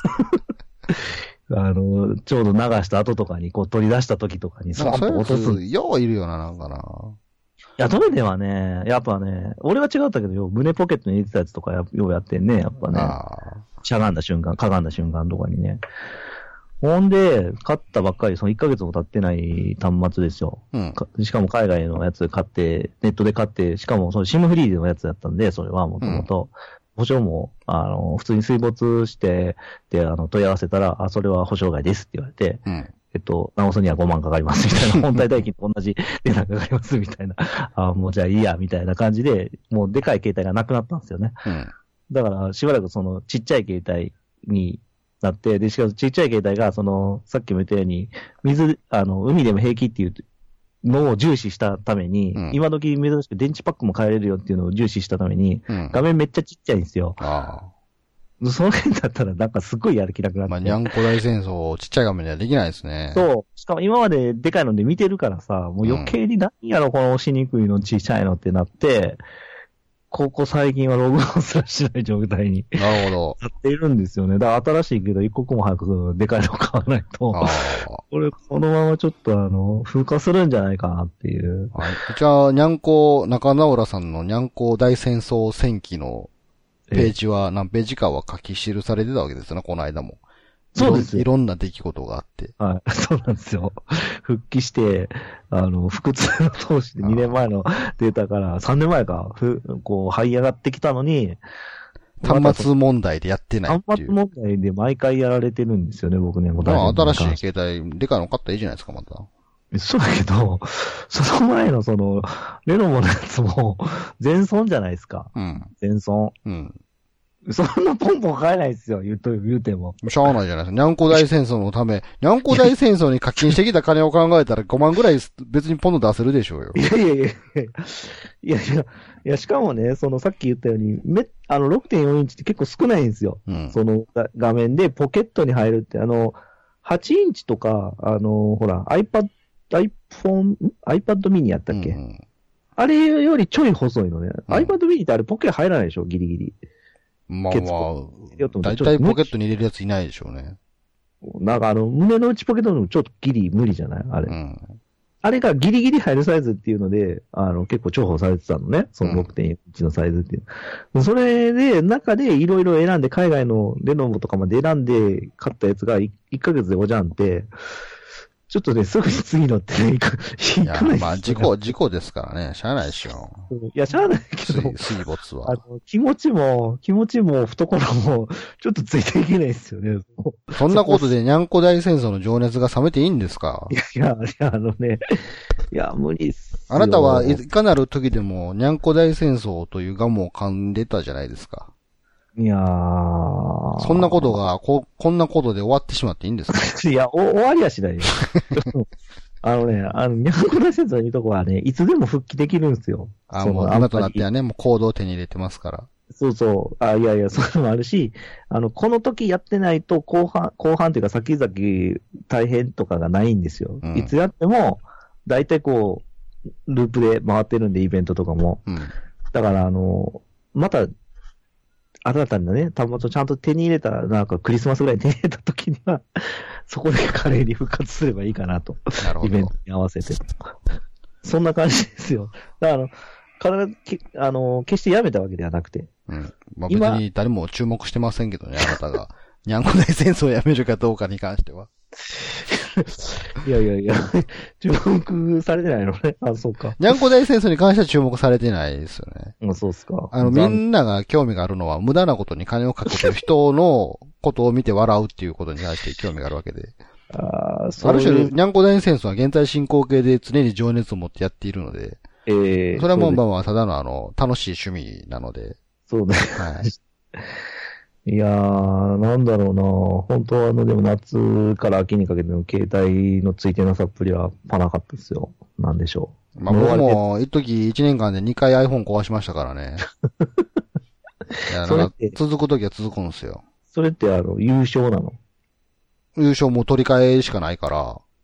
あの、ちょうど流した後とかに、こう取り出した時とかに、スポンと落とす。 よういるよな、なんかな。いや、トイレはね、やっぱね、俺は違ったけど、よ胸ポケットに入れてたやつとかや、ようやってんね、やっぱね。しゃがんだ瞬間、かがんだ瞬間とかにね。ほんで、買ったばっかり、そのいっかげつも経ってない端末ですよ。うん、しかも海外のやつ買って、ネットで買って、しかもその シム フリーのやつだったんで、それはもともと。保証も、あの、普通に水没して、で、あの、問い合わせたら、あ、それは保証外ですって言われて、うん、えっと、直すにはごまんかかりますみたいな、本体代金と同じ値段かかりますみたいな、あ、もうじゃあいいや、みたいな感じで、もうでかい携帯がなくなったんですよね。うん、だから、しばらくその、ちっちゃい携帯に、なって、で、しかもちっちゃい携帯が、その、さっきも言ったように、水、あの、海でも平気っていうのを重視したために、うん、今時珍しく電池パックも変えれるよっていうのを重視したために、うん、画面めっちゃちっちゃいんですよ。ああ。その辺だったらなんかすごいやる気なくなって。 まあ、にゃんこ大戦争、ちっちゃい画面ではできないですね。 そう。しかも今まででかいので見てるからさ、もう余計に何やろ、この押しにくいのちっちゃいのってなって、ここ最近はログオンすらしない状態になるほど。なっているんですよね。だから新しいけど一刻も早くでかいの買わないと、これこのままちょっとあの、風化するんじゃないかなっていう。 はい。じゃあ、にゃんこ、中直浦さんのにゃんこ大戦争戦記のページは何ページかは書き記されてたわけですよね、この間も。そうですよ。いろんな出来事があって。 はい。そうなんですよ。復帰して、あの、腹痛の投資でにねんまえのデータから、さんねんまえか、ふ、こう、這い上がってきたのに、 端末問題でやってないっていう。 端末問題で毎回やられてるんですよね、僕ね。 まあ、新しい携帯、でかいの買ったらいいじゃないですか、また。 そうだけど、その前のその、レノボのやつも、全損じゃないですか。うん。全損。うん。そんなポンポン買えないですよ、言うと、言うても。 しゃあないじゃないですか。にゃんこ大戦争のため、にゃんこ大戦争に課金してきた金を考えたらごまんぐらい別にポンと出せるでしょうよ。 いやいやいやいや。いやいや、いや、しかもね、そのさっき言ったように、め、あの ろくてんよん インチって結構少ないんですよ。うん、その画面でポケットに入るって、あの、はちインチとか、あの、ほら、iPad、iPhone、iPad mini やったっけ、うん、あれよりちょい細いのね。うん、iPad mini ってあれポケ入らないでしょ、ギリギリ。 まあまあ、だいたいポケットに入れるやついないでしょうね。 なんかあの、胸の内ポケットのちょっとギリ無理じゃないあれ。うん、あれがギリギリ入るサイズっていうので、あの、結構重宝されてたのね。その ろくてんいち のサイズっていう。うん、それで、中でいろいろ選んで、海外のレノボとかまで選んで買ったやつがいっかげつでおじゃんって、ちょっとね、すぐに次のってね、いか、いかない。 まあ、事故、事故ですからね。しゃあないでしょ。 いや、しゃあないけど。 水没は。 あの、気持ちも、気持ちも、懐も、ちょっとついていけないですよね。 そんなことで、にゃんこ大戦争の情熱が冷めていいんですか？ いや、いや、いや、あのね、いや、無理っす。 あなたはいかなる時でも、にゃんこ大戦争というガムを噛んでたじゃないですか。 いやー。 そんなことが、こ、こんなことで終わってしまっていいんですか？ いや、お、終わりはしないよ。あのね、あの、にゃんこ大戦争のいいとこはね、いつでも復帰できるんですよ。 あ、もう今となってはね、もうコードを手に入れてますから。 そうそう。あ、いやいや、そういうのもあるし、あの、この時やってないと後半、後半っていうか先々大変とかがないんですよ。うん、いつやっても、だいたいこう、ループで回ってるんで、イベントとかも。うん、だから、あの、また、新たなね、端末をちゃんと手に入れたら、なんかクリスマスぐらいに手に入れた時には、そこで華麗に復活すればいいかなと。なるほど。イベントに合わせて。そんな感じですよ。だから、体、あの、決してやめたわけではなくて。 うん。まあ、別に誰も注目してませんけどね、あなたが。にゃんこ大戦争をやめるかどうかに関しては。 いやいやいや、注目されてないのね。あ、そうか。 にゃんこ大戦争に関しては注目されてないですよね。 あ、そうっすか。 あの、みんなが興味があるのは、無駄なことに金をかけてる人のことを見て笑うっていうことに対して興味があるわけで。あ, そういうある種、にゃんこ大戦争は現在進行形で常に情熱を持ってやっているので、えー、それはもうまあまあ、ただのあの、楽しい趣味なので。 そうね。はい。いやー、なんだろうな本当はあの、でも夏から秋にかけての携帯のついてなさっぷりはパなかったですよ。なんでしょう。まあ僕も、一時一年間でにかい iPhone 壊しましたからね。いや、なんか続くときは続くんですよ。 それってあの、優勝なの？ 優勝も取り替えしかないから。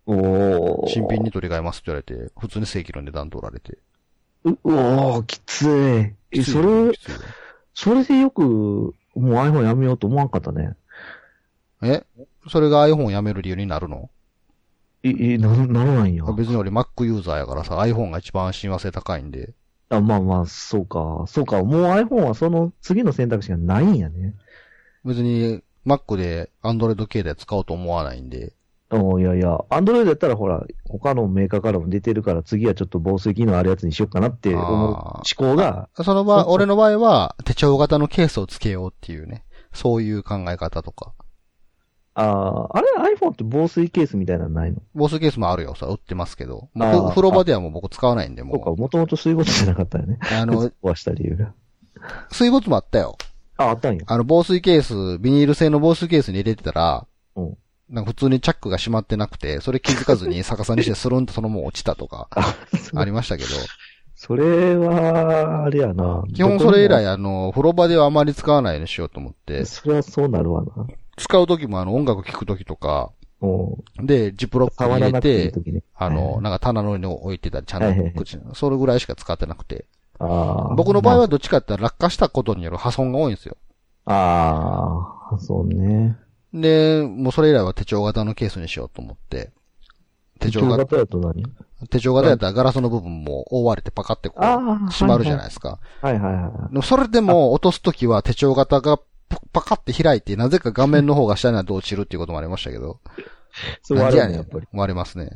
おー。 新品に取り替えますって言われて、普通に正規の値段取られて。 う、おー、きつい。え、それ、それでよく、もう iPhone やめようと思わんかったね。 えそれが iPhone やめる理由になるの？ え、え、な、ならないんや。 別に俺 Mac ユーザーやからさ、iPhone が一番親和性高いんで。 あ、まあまあ、そうか。そうか。もう iPhone はその次の選択肢がないんやね。 別に Mac で Android 系で使おうと思わないんで。 おいやいや、Android やったらほら、他のメーカーからも出てるから次はちょっと防水機能あるやつにしようかなって思う思考が。 その場合、俺の場合は手帳型のケースをつけようっていうね。そういう考え方とか。 ああ、あれ iPhone って防水ケースみたいなのないの？ 防水ケースもあるよ。さ、売ってますけど。もう風呂場ではもう僕使わないんで、もう。 そうか、もともと水没じゃなかったよね。あの、壊した理由が。 水没もあったよ。 あ、あったんよ。 あの、防水ケース、ビニール製の防水ケースに入れてたら、 うん。 なんか普通にチャックが閉まってなくて、それ気づかずに逆さにしてスルンとそのまま落ちたとか、ありましたけど。 それは、あれやな。 基本それ以来、あの、風呂場ではあまり使わないようにしようと思って。 それはそうなるわな。 使うときもあの、音楽聴くときとか、で、ジップロックに入れて、ね、あの、なんか棚の上に置いてたり、ちゃんと口、はいはい、それぐらいしか使ってなくて。 あ僕の場合はどっちかって言ったら落下したことによる破損が多いんですよ。 ああ、そうね。 で、もうそれ以来は手帳型のケースにしようと思って。 手帳型だと何？ 手帳型やったらガラスの部分も覆われてパカってこう、閉まるじゃないですか。 はいはいはい。 それでも落とすときは手帳型がパカって開いて、なぜか画面の方が下になって落ちるっていうこともありましたけど。 そう割れね、やっぱり。 割れますね。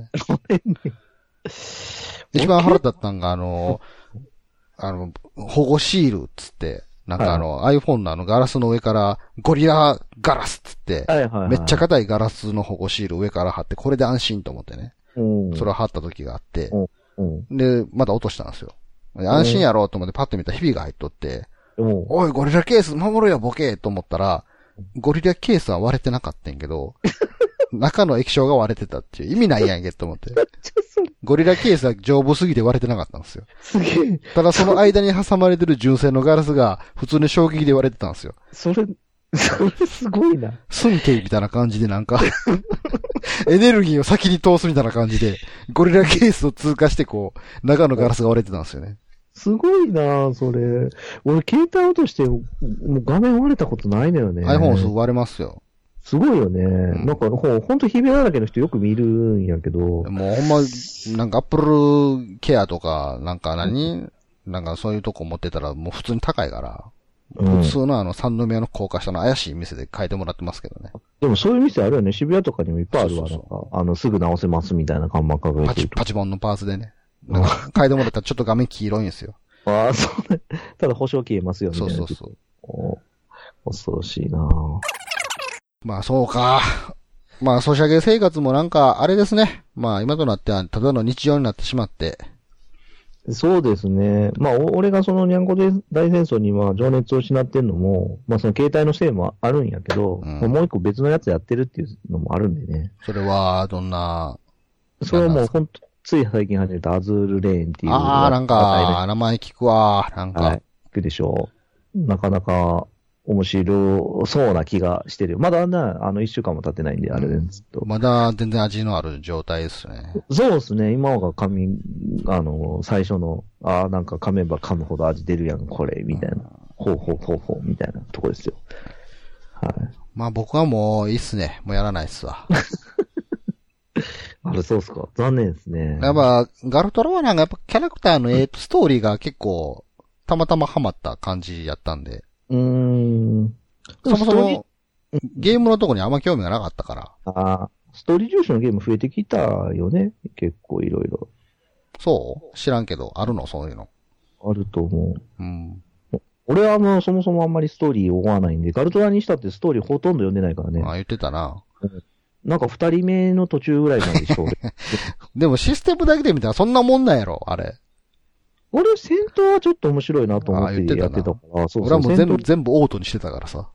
一番腹立ったんが、あの、あの、保護シールっつって、なんかあの、はい、iPhone のあのガラスの上からゴリラガラスっつって、はいはいはい、めっちゃ硬いガラスの保護シール上から貼って、これで安心と思ってね。うん、それを貼った時があって、うんうん、で、まだ落としたんですよ。安心やろうと思ってパッと見たらひびが入っとって、おい、ゴリラケース守るよ、ボケーと思ったら、ゴリラケースは割れてなかったんやけど、中の液晶が割れてたっていう意味ないやんけと思って。ゴリラケースは丈夫すぎて割れてなかったんですよ。 すげえ。 ただその間に挟まれてる純正のガラスが普通に衝撃で割れてたんですよ。 それ、それすごいな。 寸慶みたいな感じでなんか、エネルギーを先に通すみたいな感じで、ゴリラケースを通過してこう、中のガラスが割れてたんですよね。 すごいなそれ。俺、携帯落として、もう画面割れたことないのよね。 iPhone すぐ割れますよ。 すごいよね。うん、なんか、ほんとひびだらけの人よく見るんやけど。もうほんま、なんか Apple ケアとか、なんか何、うん、なんかそういうとこ持ってたらもう普通に高いから。うん、普通のあの三宮の高架下の怪しい店で変えてもらってますけどね。 でもそういう店あるよね。渋谷とかにもいっぱいあるわ。そうそうそうなんかあの、すぐ直せますみたいな看板掲げてる。 パチ、パチモンのパーツでね。なんか変えてもらったらちょっと画面黄色いんですよ。 ああ、そうね。ただ保証消えますよね。 そうそうそう。 お恐ろしいなまあそうか。まあソシャゲ生活もなんかあれですね。まあ今となってはただの日常になってしまって。 そうですね。まあ俺がそのニャンコで大戦争にまあ情熱を失ってるのも、まあその携帯のせいもあるんやけど、うん、もう一個別のやつやってるっていうのもあるんでね。 それはどんな？ それはもう本当つい最近始めたアズールレーンっていう。 ああ、なんか、名前聞くわ。なんか。 はい。聞くでしょう。なかなか面白そうな気がしてるよ。まだね、あの、一週間も経ってないんで、あれですと、 うん。まだ全然味のある状態ですね。 そうですね。今が噛み、あの、最初の、ああ、なんか噛めば噛むほど味出るやん、これ、みたいな。うん、ほうほうほうほう、みたいなとこですよ。はい。 まあ僕はもういいっすね。もうやらないっすわ。 あれ、そうっすか。残念ですね。 やっぱ、ガルトラはなんかやっぱキャラクターの、えーと、ストーリーが結構、たまたまハマった感じやったんで。 うーん。 そもそも、ゲームのとこにあんま興味がなかったから。 ああ、ストーリー重視のゲーム増えてきたよね。結構いろいろ。 そう知らんけど、あるのそういうの。 あると思う。 うん。 俺はもうそもそもあんまりストーリー追わないんで、ガルトラにしたってストーリーほとんど読んでないからね。 ああ、言ってたな。 うんなんか二人目の途中ぐらいなんでしょう。 でもシステムだけで見たらそんなもんなんやろ、あれ。 俺戦闘はちょっと面白いなと思ってやってたから。 そうそう俺はもう全部、全部オートにしてたからさ。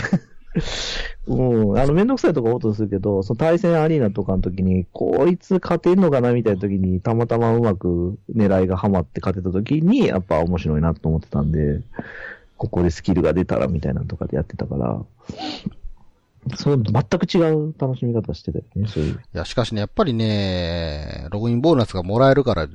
うん。あのめんどくさいとかオートするけど、その対戦アリーナとかの時に、こいつ勝てんのかなみたいな時に、たまたまうまく狙いがハマって勝てた時に、やっぱ面白いなと思ってたんで、ここでスキルが出たらみたいなのとかでやってたから。 そう、全く違う楽しみ方してたよね、そういう。いや、しかしね、やっぱりね、ログインボーナスがもらえるからって、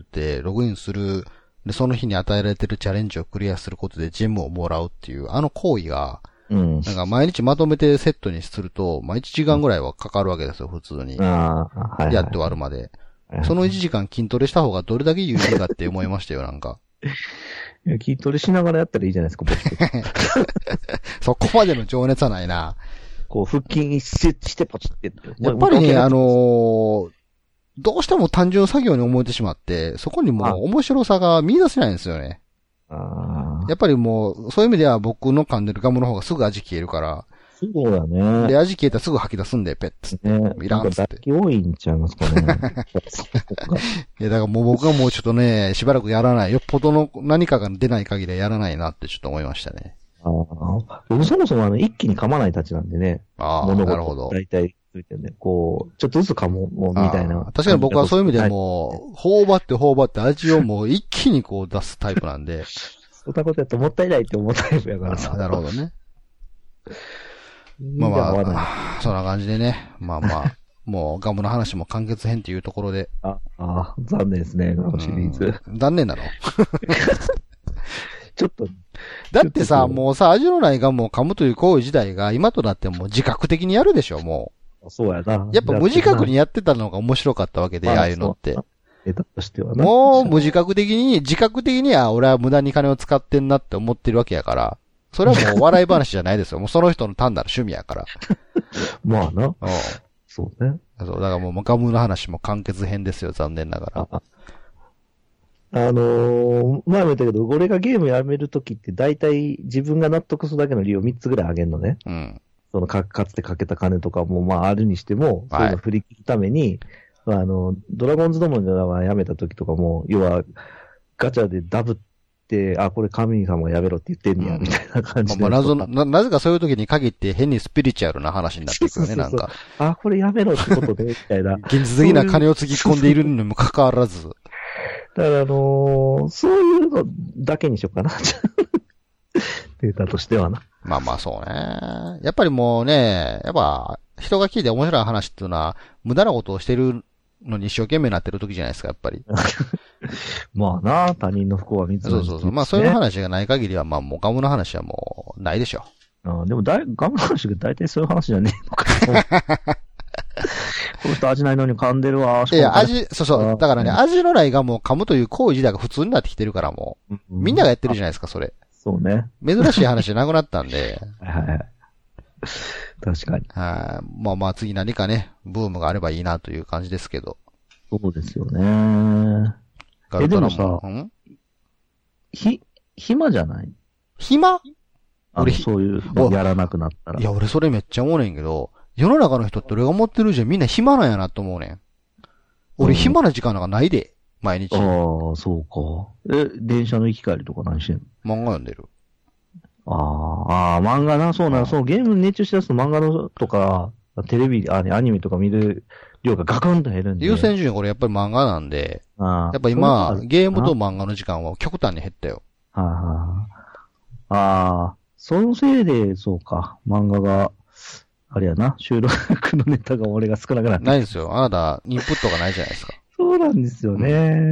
ログインする、で、その日に与えられてるチャレンジをクリアすることでジェムをもらうっていう、あの行為が、うん。なんか毎日まとめてセットにすると、まあいちじかんぐらいはかかるわけですよ、普通に。ああ、はい、はい。やって終わるまで。そのいちじかん筋トレした方がどれだけ有意義かって思いましたよ、なんか。 いや、筋トレしながらやったらいいじゃないですか、僕。 そこまでの情熱はないな。 こう、腹筋ししてポチって。 やっぱりね、あのー、どうしても単純作業に思えてしまって、そこにもう面白さが見出せないんですよね。あやっぱりもう、そういう意味では僕の噛んでるガムの方がすぐ味消えるから。 そうだね。 で、味消えたらすぐ吐き出すんで、ペッツって。ね、いらんっつって。 唾液多いんちゃいますかね。 いや、だからもう僕はもうちょっとね、しばらくやらない。よっぽどの何かが出ない限りはやらないなってちょっと思いましたね。 ああ。僕そもそもあの、一気に噛まないたちなんでね。 ああ、なるほど。 大体、ね、こう、ちょっとずつ噛もう、みたいな。 確かに僕はそういう意味でも、頬張って頬張って味をもう一気にこう出すタイプなんで。 そんなことやったらもったいないって思うタイプやからさ。 なるほどね。まあまあ、そんな感じでね。まあまあ、もうガムの話も完結編っていうところで。 あ、あ、残念ですね、ガムシリーズ。 残念なのちょっと。 だってさ、もうさ、味のないガムを噛むという行為自体が今となっても自覚的にやるでしょ、もう。そうやな。 やっぱ無自覚にやってたのが面白かったわけで、ああいうのって。 ネタとしてはな。 もう無自覚的に、自覚的には俺は無駄に金を使ってんなって思ってるわけやから。それはもう笑い話じゃないですよ。もうその人の単なる趣味やから。 まあな。うん。そうね。 そう、だからもうガムの話も完結編ですよ、残念ながら。 あ、あのー、前も言ったけど、俺がゲームやめるときって大体自分が納得するだけの理由をみっつぐらいあげるのね。うん。そのか、かつてかけた金とかもまああるにしても、そういうの振り切るために、はい、あの、ドラゴンズドモンがやめたときとかも、要は、ガチャでダブって、あ、これ神様がやめろって言ってんねや、みたいな感じで。 まあ、謎の、な、なぜかそういう時に限って変にスピリチュアルな話になっていくよね、なんか。 あ、これやめろってことで、みたいな。 現実的な金をつぎ込んでいるにもかかわらず。 だからあのー、そういうのだけにしようかな。データとしてはな。 まあまあそうね。やっぱりもうね、やっぱ人が聞いて面白い話っていうのは無駄なことをしてるのに一生懸命になってる時じゃないですか、やっぱり。 まあな、他人の不幸は水の、ね、そうそうそう。まあそういう話がない限りは、まあもうガムの話はもうないでしょ。 ああでもだいガムの話が大体そういう話じゃねえのか。この人味ないのに噛んでるわ。 いや、味、そうそう。だからね、味のないガムを噛むという行為自体が普通になってきてるからもう、うん、みんながやってるじゃないですか、それ。 そうね。 珍しい話じゃなくなったんで。 はいはい。確かに。 はい。まあまあ次何かね、ブームがあればいいなという感じですけど。 そうですよね。え、でもさ、んひ、暇じゃない暇俺、そういうのやらなくなったら。 いや、俺それめっちゃ思うねんけど、世の中の人って俺が思ってるじゃんみんな暇なんやなと思うねん。俺暇な時間なんかないで、毎日。 ああ、そうか。え、電車の行き帰りとか何してんの？ 漫画読んでる。 ああ、ああ、漫画な、そうな、そう、ゲームに熱中しだすと漫画のとか、テレビ、あアニメとか見る量がガクンと減るんで。 優先順位これやっぱり漫画なんで、あやっぱ今、ゲームと漫画の時間は極端に減ったよ。 はあ、はあ、ああ、そのせいで、そうか、漫画が、あれやな、収録のネタが俺が少なくなって。 ないですよ。あなた、インプットがないじゃないですか。 そうなんですよね。うん、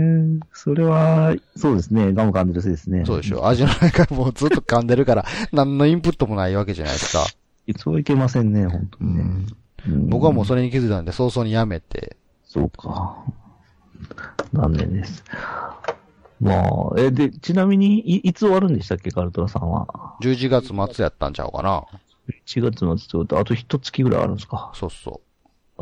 それは、そうですね。ガム噛んでるせいですね。 そうでしょ。味のないからもうずっと噛んでるから、何のインプットもないわけじゃないですか。 そういけませんね、本当にね、 うん。僕はもうそれに気づいたんで、早々にやめて。 そうか。残念です。まあ、え、で、ちなみに、い、いつ終わるんでしたっけ、カルトラさんは。 じゅういちがつ末やったんちゃうかな。 いちがつ末ってこと、あと一月ぐらいあるんですか。 そうそう。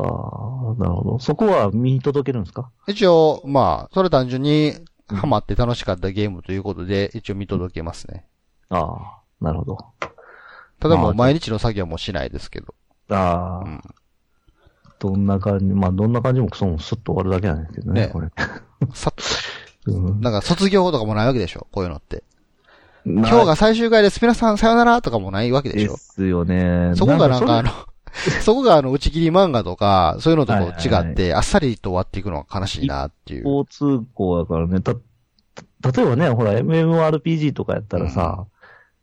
ああ、なるほど。そこは見届けるんですか？ 一応、まあ、それ単純にハマって楽しかったゲームということで、一応見届けますね。 ああ、なるほど。 ただもう毎日の作業もしないですけど。 ああ、うん。どんな感じ、まあどんな感じもクソもスッと終わるだけなんですけどね、ねこれ。 さっと。うん、なんか卒業とかもないわけでしょ、こういうのって。今日が最終回です。皆さんさよならとかもないわけでしょ。 ですよね。 そこがなんかあの、そこがあの、打ち切り漫画とか、そういうのとこ違って、はいはいはい、あっさりと終わっていくのが悲しいなっていう。 一方通行だからね、た、例えばね、ほら、エムエムアールピージー とかやったらさ、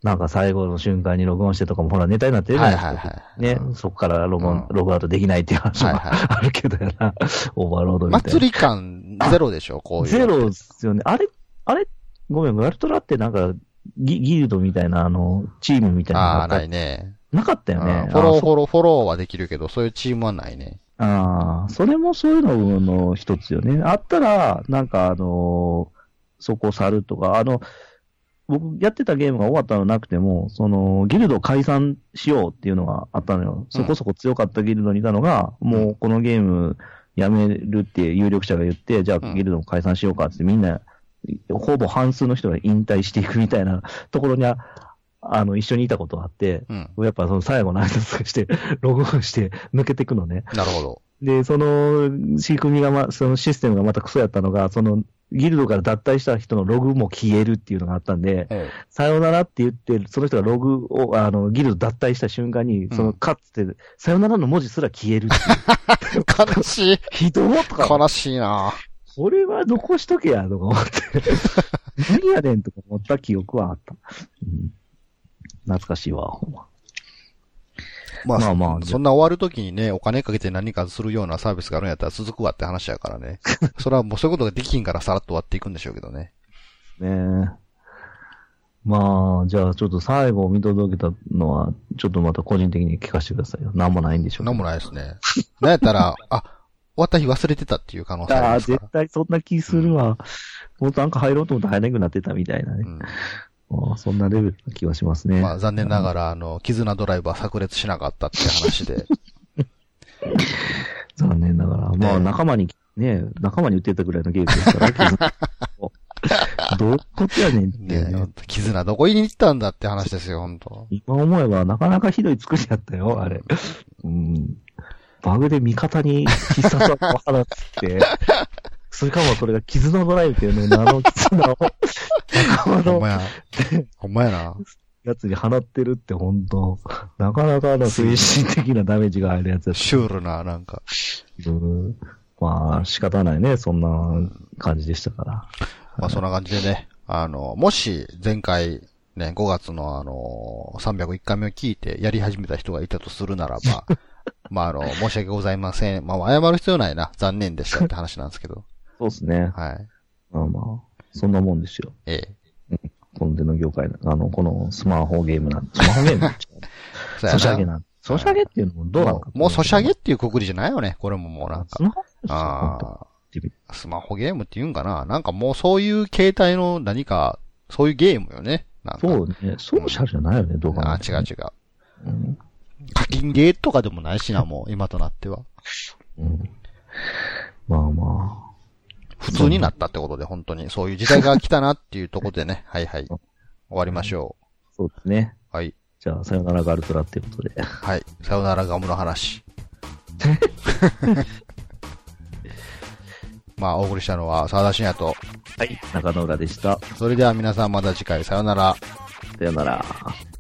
なんか最後の瞬間にログオンしてとかもほらネタになってるじゃないですか。はいはいはい。ね、うん、そこからログオン、うん、ログアウトできないっていう話も、はいはい、あるけどやな。オーバーロードみたいな。 祭り感ゼロでしょ、こういう。 ゼロですよね。あれ、あれ、ごめん、ワルトラってなんかギ、ギルドみたいな、あの、チームみたいな。 ああ、ないね。 なかったよね。 フォロー、フォロー、フォローはできるけど、そういうチームはないね。 ああ、それもそういうのの一つよね。あったら、なんかあのー、そこ去るとか、あの、僕やってたゲームが終わったのなくても、その、ギルド解散しようっていうのがあったのよ。そこそこ強かったギルドにいたのが、うん、もうこのゲームやめるって有力者が言って、じゃあギルド解散しようかってみんな、ほぼ半数の人が引退していくみたいなところには、あの、一緒にいたことがあって、うん、やっぱその最後の挨拶して、ログオンして抜けていくのね。 なるほど。 で、その仕組みがま、そのシステムがまたクソやったのが、そのギルドから脱退した人のログも消えるっていうのがあったんで、うん、さよならって言って、その人がログを、あの、ギルド脱退した瞬間に、そのカッツって、さよならの文字すら消えるっていう。 悲しい。 ひどーとか。 悲しいなこれは残しとけや、とか思って。何やねんとか思った記憶はあった。うん懐かしいわ、ほんま。 まあまあまあ。そんな終わるときにね、お金かけて何かするようなサービスがあるんやったら続くわって話やからね。それはもうそういうことができひんからさらっと終わっていくんでしょうけどね。 ねえ。まあ、じゃあちょっと最後見届けたのは、ちょっとまた個人的に聞かせてくださいよ。なんもないんでしょう、 ね。なんもないですね。なんやったら、あ、終わった日忘れてたっていう可能性ありますから。 ああ、絶対そんな気するわ。うん、もっとなんか入ろうと思って入れなくなってたみたいなね。うんあそんなレベルな気はしますね。 まあ残念ながら、あの、絆ドライバー炸裂しなかったっていう話で。 残念ながら。まあ仲間に、ね、仲間に売ってたぐらいのゲームですから、絆。どういうことやねんってね。 ね絆どこに行ったんだって話ですよ、本当今思えばなかなかひどい作りやったよ、あれ。うん。バグで味方に必殺技を放って、それかもそれが絆ドライブっていうね、あの絆を仲間のほんまや。ほんまやな。 やつに放ってるって本当なかなかの精神的なダメージが入るやつやった。 シュールな、なんか。 うん、まあ仕方ないね、そんな感じでしたから。 まあそんな感じでね、あの、もし前回ね、ごがつのあの、さんびゃくいっかいめを聞いてやり始めた人がいたとするならば、まああの、申し訳ございません。まあ謝る必要ないな。残念でしたって話なんですけど。 そうですね。 はい。 まあまあ、そんなもんですよ。 ええ。コンテの業界、あの、このスマホゲームなんスマホゲームなんソシャゲなんソシャゲっていうのもどうなのかもうソシャゲっていうくくりじゃないよね。これももうなんか。 スマホあスマホゲームって言うんかななんかもうそういう形態の何か、そういうゲームよね。なんかそうね。ソーシャルじゃないよね、どうかな。 あ、違う違う。うん、課金ゲーとかでもないしな、もう、今となっては。 うん。まあまあ。 普通になったってことで、本当に。そういう時代が来たなっていうところでね。はいはい。終わりましょう。そうですね。 はい。 じゃあ、さよならガルトラっていうことで。 はい。さよならガムの話。まあ、お送りしたのは沢田信也と。 はい。中野浦でした。 それでは皆さんまた次回、さよなら。 さよなら。